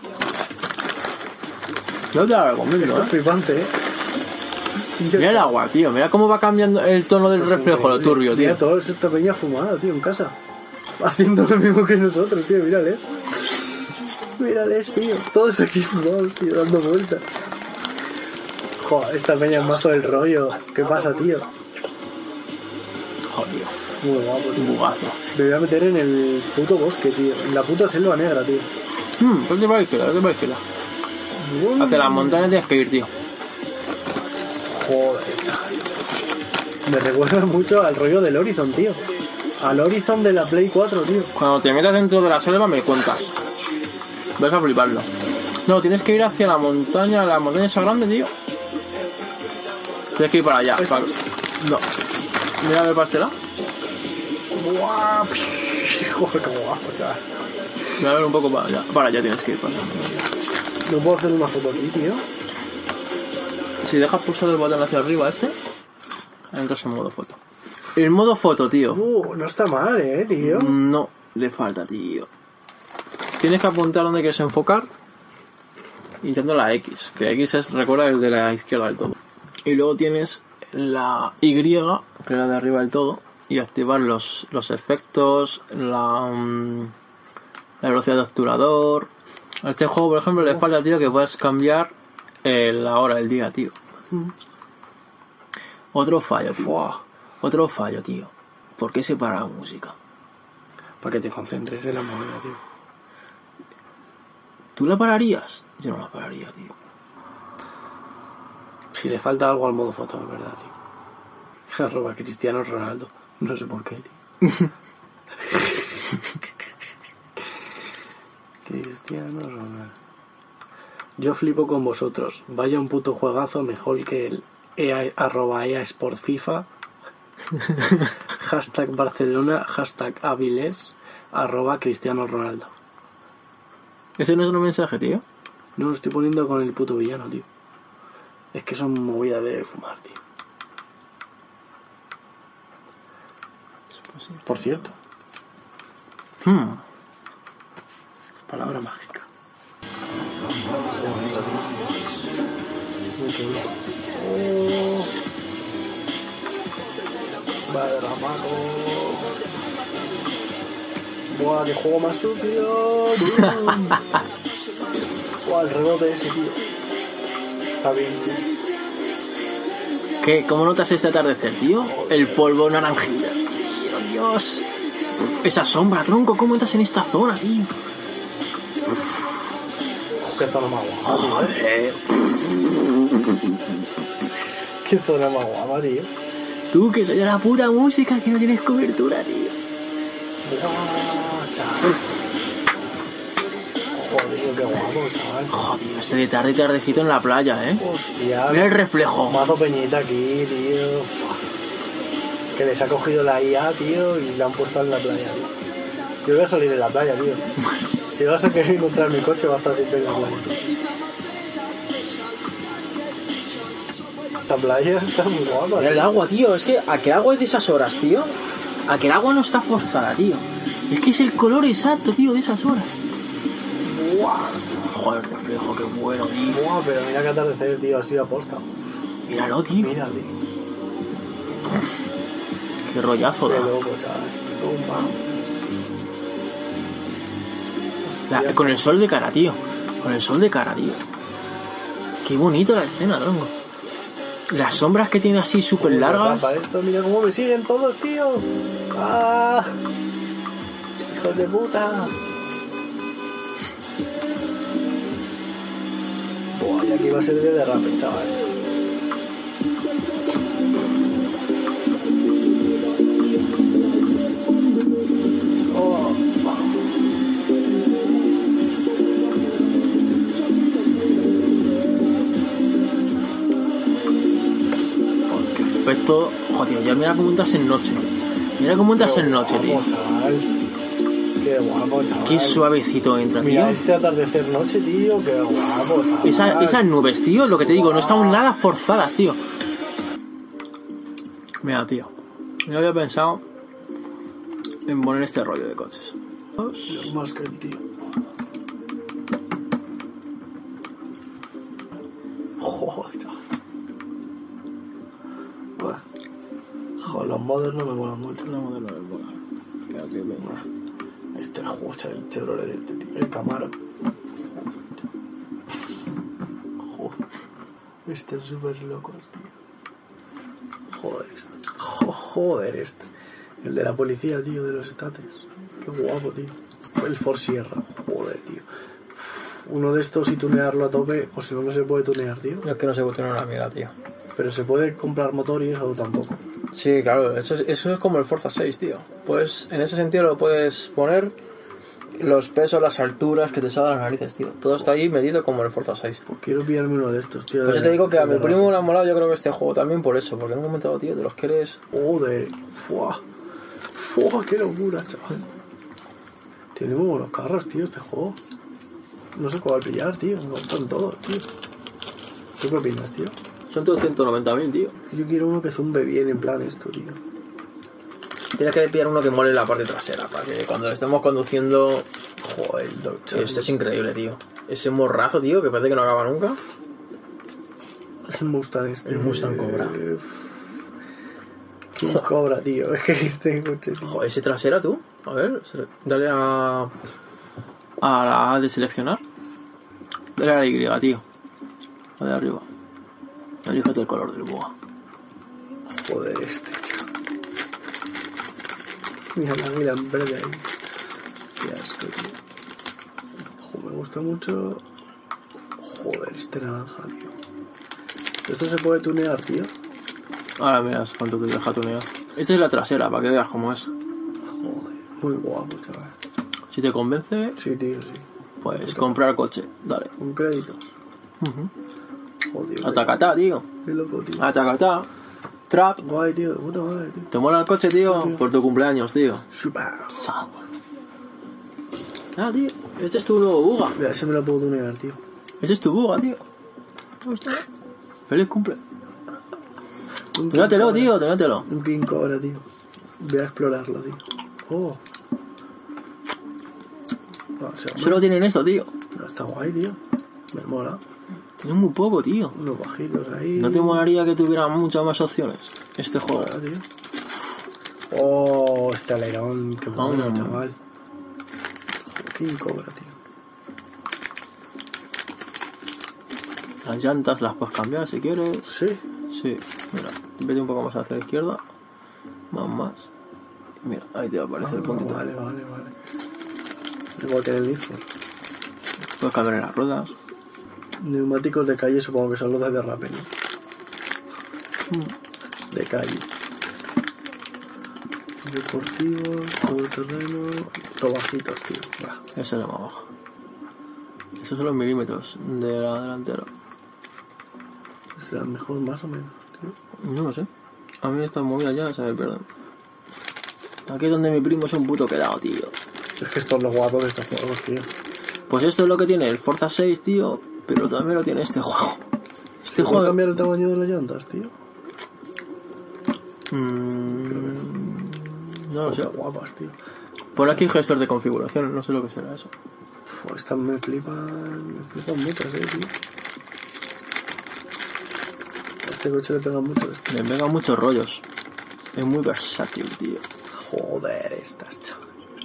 Yo te la recomiendo, Esto es eh. flipante, eh. Hostia, Mira el agua, tío. Mira cómo va cambiando el tono del reflejo, lo turbio, Mira tío. todo esta peña fumada, tío, en casa. Haciendo lo mismo que nosotros, tío, mírales. Mírales, tío. Todos aquí fumados, tío, dando vueltas. Joder, esta peña es mazo del rollo. ¿Qué pasa, tío? Joder, Muy guapo, un tío. bugazo. Me voy a meter en el puto bosque, tío. En la puta selva negra, tío. Hmm, pues te va a izquierda, te va a izquierda. Hacia las montañas tienes que ir, tío. Joder, chaval. Me recuerda mucho al rollo del Horizon, tío. Al Horizon de la Play cuatro, tío. Cuando te metas dentro de la selva me cuentas. Vas a fliparlo. No, tienes que ir hacia la montaña, la montaña esa grande, tío. Tienes que ir para allá. ¿Esa? Para... No. Mira el pastel. Buah, joder, qué guapo, chaval. Mira a ver un poco para allá. Para allá tienes que ir. Para allá. No puedo hacer una foto aquí, tío. Si dejas pulsado el botón hacia arriba este, entras en modo foto. El modo foto, tío. Uh, no está mal, eh, tío. No, le falta, tío. Tienes que apuntar donde quieres enfocar. Intentando la X. Que X es, recuerda, el de la izquierda del todo. Y luego tienes la Y, que es la de arriba del todo. Y activar los, los efectos, la, um, la velocidad de obturador. A este juego, por ejemplo, le falta, tío, que puedas cambiar eh, la hora del día, tío. Otro fallo, tío. Buah, Otro fallo, tío. ¿Por qué se para la música? para que te concentres en la movida, tío. ¿Tú la pararías? Yo no la pararía, tío. Si le falta algo al modo foto, es verdad, tío. Arroba Cristiano Ronaldo. No sé por qué, tío. Cristiano Ronaldo. Yo flipo con vosotros. Vaya un puto juegazo mejor que el E A, arroba E A Sport FIFA. Hashtag Barcelona, hashtag Avilés, arroba Cristiano Ronaldo. ¿Ese no es un mensaje, tío? No lo estoy poniendo con el puto villano, tío. Es que son movidas de fumar, tío. Por cierto. Hmm. Palabra mágica. Muy chulo. Oh. Va de la mano. Buah, qué juego más sucio. Buah, el rebote ese, tío. Está bien, tío. ¿Qué? ¿Cómo notas este atardecer, tío? El polvo naranjilla. Tío, Dios. Uf, esa sombra, tronco, ¿cómo entras en esta zona, tío? Uf, qué zona más guapa, tío. Joder. Qué zona más guapa, tío. Tú, que soy de la puta música, que no tienes cobertura, tío. Buah, chaval. Joder, qué guapo, chaval. Joder, este de tarde y tardecito en la playa, ¿eh? Hostia. Mira el reflejo. Mazo Peñita aquí, tío. Que les ha cogido la I A, tío, y la han puesto en la playa, tío. Yo voy a salir en la playa, tío. Si vas a querer encontrar mi coche, va a estar siempre en la playa. Esta playa está muy guapa. Mira el agua, tío. Es que a que el agua es de esas horas, tío. A que el agua no está forzada, tío. Es que es el color exacto, tío, de esas horas. Buah, Joder, el reflejo, qué bueno, tío. buah, pero mira que atardecer, tío, así aposta. Míralo, tío. Mira, tío. Qué rollazo, Qué da. loco, chaval. Pumba. La- con el sol de cara, tío. Con el sol de cara, tío. Qué bonito la escena, tronco. Las sombras que tiene así súper largas. Para esto, mira cómo me siguen todos, tío. ¡Ah! ¡Hijos de puta! Buah, y aquí va a ser de derrape, chaval. Oh, Joder, qué efecto. Joder, ya mira cómo entras en noche. Mira cómo entras en noche, guapo, tío. chaval. Qué guapo, chaval. Qué suavecito entra, Mira tío. este atardecer noche, tío. Qué guapo, chaval. Esa, esas nubes, tío, lo que te digo, no están nada forzadas, tío. Mira, tío. Yo había pensado en poner este rollo de coches. Es más que el tío. Joder, chaval. Buah. Joder, los modos no me molan mucho. La modelo del volar. Mira qué bello. Este justo el Chevrolet de este tío, el Camaro. Joder. Están súper locos, tío. Joder, este. Jo- Joder, este. El de la policía, tío, de los estates. Qué guapo, tío. El Ford Sierra. Joder, tío. Uno de estos y tunearlo a tope, o si no, no se puede tunear, tío. Es que no se puede tener una mierda, tío. Pero se puede comprar motor y eso tampoco. Sí, claro, eso es, eso es como el Forza seis, tío. Pues en ese sentido lo puedes poner los pesos, las alturas que te salgan las narices, tío. Todo está ahí medido como el Forza seis. Pues quiero pillarme uno de estos, tío. Pues yo de- te digo que a mi de primo rato. le ha molado, yo creo que este juego también por eso, porque en un momento dado, tío, te los quieres. Joder, fuah, fuah, qué locura, chaval. Tiene muy buenos carros, tío, este juego. No sé cuál pillar, tío, me gustan todos, tío. ¿Tú qué opinas, tío? Son todos ciento noventa mil, tío. Yo quiero uno que zumbe bien en plan esto, tío. Tienes que pillar uno que mole la parte trasera, para que cuando lo estemos conduciendo. Joder, el Dodge Charger. Esto es increíble, tío. Ese morrazo, tío, que parece que no acaba nunca. El Mustang este. El Mustang Cobra. Eh, ¿Quién cobra, tío? Es que este coche, tío. Joder, ese trasera, tú. A ver, se- dale a. A la de seleccionar. Dale a la Y, tío. Dale arriba. Elígete el color del boa. Joder, este, tío. Mira la águila en verde ahí. Qué asco, tío. Joder, me gusta mucho. Joder, este naranja, tío. Esto se puede tunear, tío. Ahora miras cuánto te deja tunear. Esta es la trasera, para que veas cómo es. Joder, muy guapo, chaval. Si te convence, Sí, tío, sí. Pues comprar coche, dale. Con créditos. Joder. Atacatá, tío. Qué loco, tío. Atacatá. Trap. Guay, tío. De puta madre, tío. ¿Te mola el coche, tío? tío. Por tu cumpleaños, tío. Super. Ah, tío. Este es tu nuevo buga. Mira, ese me lo puedo tunear, tío. Ese es tu buga, tío. ¿Cómo está? Feliz cumple. Un Ténatelo, King tío, Cobra. ténatelo. Un King Cobra, tío. Voy a explorarlo, tío. Oh. Ah, o sea, Solo tienen esto, tío. no, está guay, tío. Me mola. Tienen muy poco, tío. Unos bajitos ahí. ¿No te molaría que tuviera muchas más opciones este juego? Mola, tío. Oh, este alerón. Qué bueno, Oh. chaval. King Cobra, tío. Las llantas las puedes cambiar si quieres. Sí. Sí, mira, vete un poco más hacia la izquierda. Más, más. Mira, ahí te va a aparecer el Ah, puntito. vale, vale, vale. Igual que en el Need for. Puedes cambiar las ruedas. Neumáticos de calle supongo que son los de derrape, ¿no? De calle. Deportivos, todo terreno, todo bajitos, tío. Bah. Ese es el más bajo. Esos son los milímetros de la delantera. Será mejor más o menos, tío. No lo sé. A mí estas movidas ya se me pierden. Aquí es donde mi primo es un puto quedado, tío. Es que esto es lo guapo de estos juegos, tío. Pues esto es lo que tiene el Forza seis, tío. Pero también lo tiene este juego. Este ¿Te puedo juego... cambiar el tamaño de las llantas, tío? Mm, no lo sé. Son guapas, tío. Por aquí gestor de configuración, no sé lo que será eso. Uf, estas me flipan, me flipan muchas, eh, tío. A este coche le pegan mucho esto. Le pega muchos rollos. Es muy versátil, tío. Joder, estas, chaval.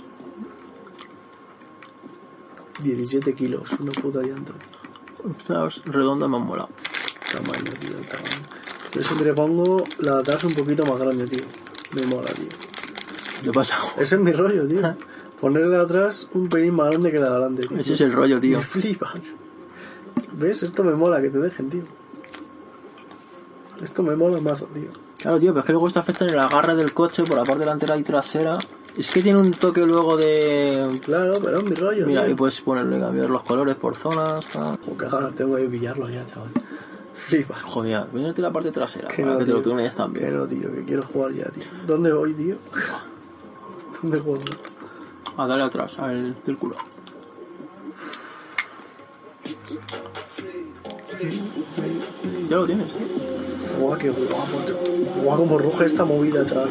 diecisiete kilos, una puta llanta. Estas redondas me han molado. Tamaño, tío, el tamaño. Yo siempre pongo la de atrás un poquito más grande, tío. Me mola, tío. ¿Qué pasa? Ese es mi rollo, tío. Ponerle la de atrás un pelín más grande que la de adelante, tío. Ese es el rollo, tío. Me flipas. ¿Ves? Esto me mola que te dejen, tío. Esto me mola más, tío. Claro, tío, pero es que luego esto afecta en el agarre del coche por la parte delantera y trasera. Es que tiene un toque luego de... Claro, pero es mi rollo, Mira, tío. ahí puedes ponerle, cambiar los colores por zonas, tal. Joder, qué ganas tengo de pillarlo ya, chaval. Flipas. Joder, mírate la parte trasera Que para no, que te lo tío. tunees Que también. no, tío, que quiero jugar ya, tío. ¿Dónde voy, tío? ¿Dónde juego? A darle atrás, al círculo. Ya lo tienes, tío. Guau, qué guapo, chaval. Guau, como ruge esta movida, chaval.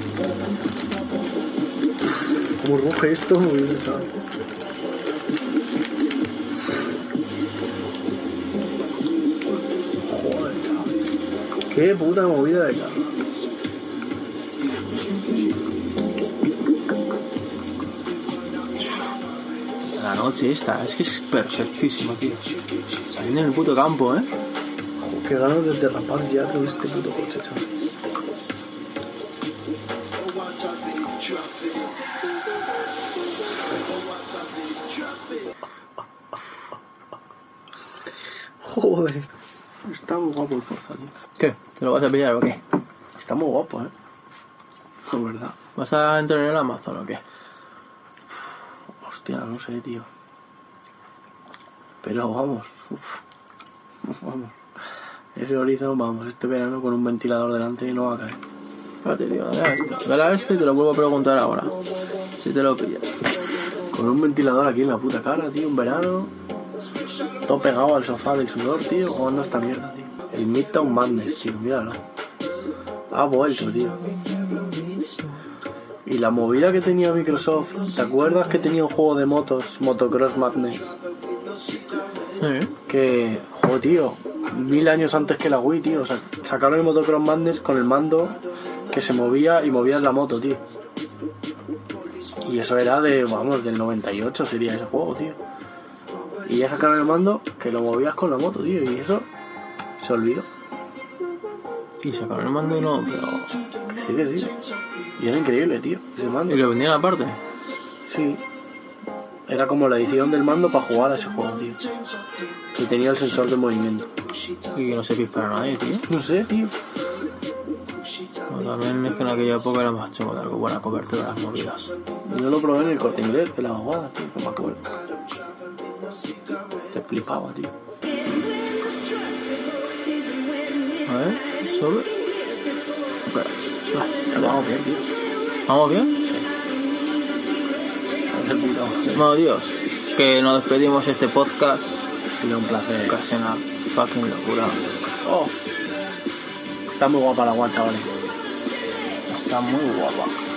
Como ruge esto, movida, chaval. Joder, chaval. Qué puta movida de carro. La noche esta, es que es perfectísima, tío. Saliendo en el puto campo, ¿eh? Joder, qué ganas de derrapar ya con este puto coche, chaval. Joder. Está muy guapo el Forza, tío. ¿Qué? ¿Te lo vas a pillar o qué? Está muy guapo, eh. Es verdad. ¿Vas a entrar en el Amazon o qué? Hostia, no sé, tío. Pero vamos. Uf. Vamos. Ese Horizon, vamos, este verano con un ventilador delante no va a caer. Espérate, tío, dale a este. Dale a este y te lo vuelvo a preguntar ahora. Si te lo pillas. Con un ventilador aquí en la puta cara, tío, en verano. Todo pegado al sofá del sudor, tío, jugando a esta mierda, tío. El Midtown Madness, tío, míralo. Ha vuelto, tío. Y la movida que tenía Microsoft, ¿te acuerdas que tenía un juego de motos, Motocross Madness? ¿Eh? Que, joder, tío, mil años antes que la Wii, tío. O sea, sacaron el Motocross Madness con el mando que se movía y movías la moto, tío. Y eso era de, vamos, del noventa y ocho sería ese juego, tío. Y ya sacaron el mando que lo movías con la moto, tío. Y eso se olvidó. Y sacaron el mando y no, pero... Que sí, que sí. Y era increíble, tío, ese mando. ¿Y lo vendían aparte? Sí. Era como la edición del mando para jugar a ese juego, tío. Que tenía el sensor de movimiento. Y que no se para nadie, tío. No sé, tío. Bueno, también es que en aquella época era más chungo de algo buena cobertura de las movidas. Yo lo probé en el Corte Inglés de la abogada, tío, que me acuerdo. Flipaba, tío. A ver, sube. Espera. Pero vamos bien, tío. ¿Vamos bien? Hace puto. No, Dios. Que nos despedimos este podcast. Ha sido un placer. Casi una fucking locura. Oh. Está muy guapa la guan, chavales. Está muy guapa.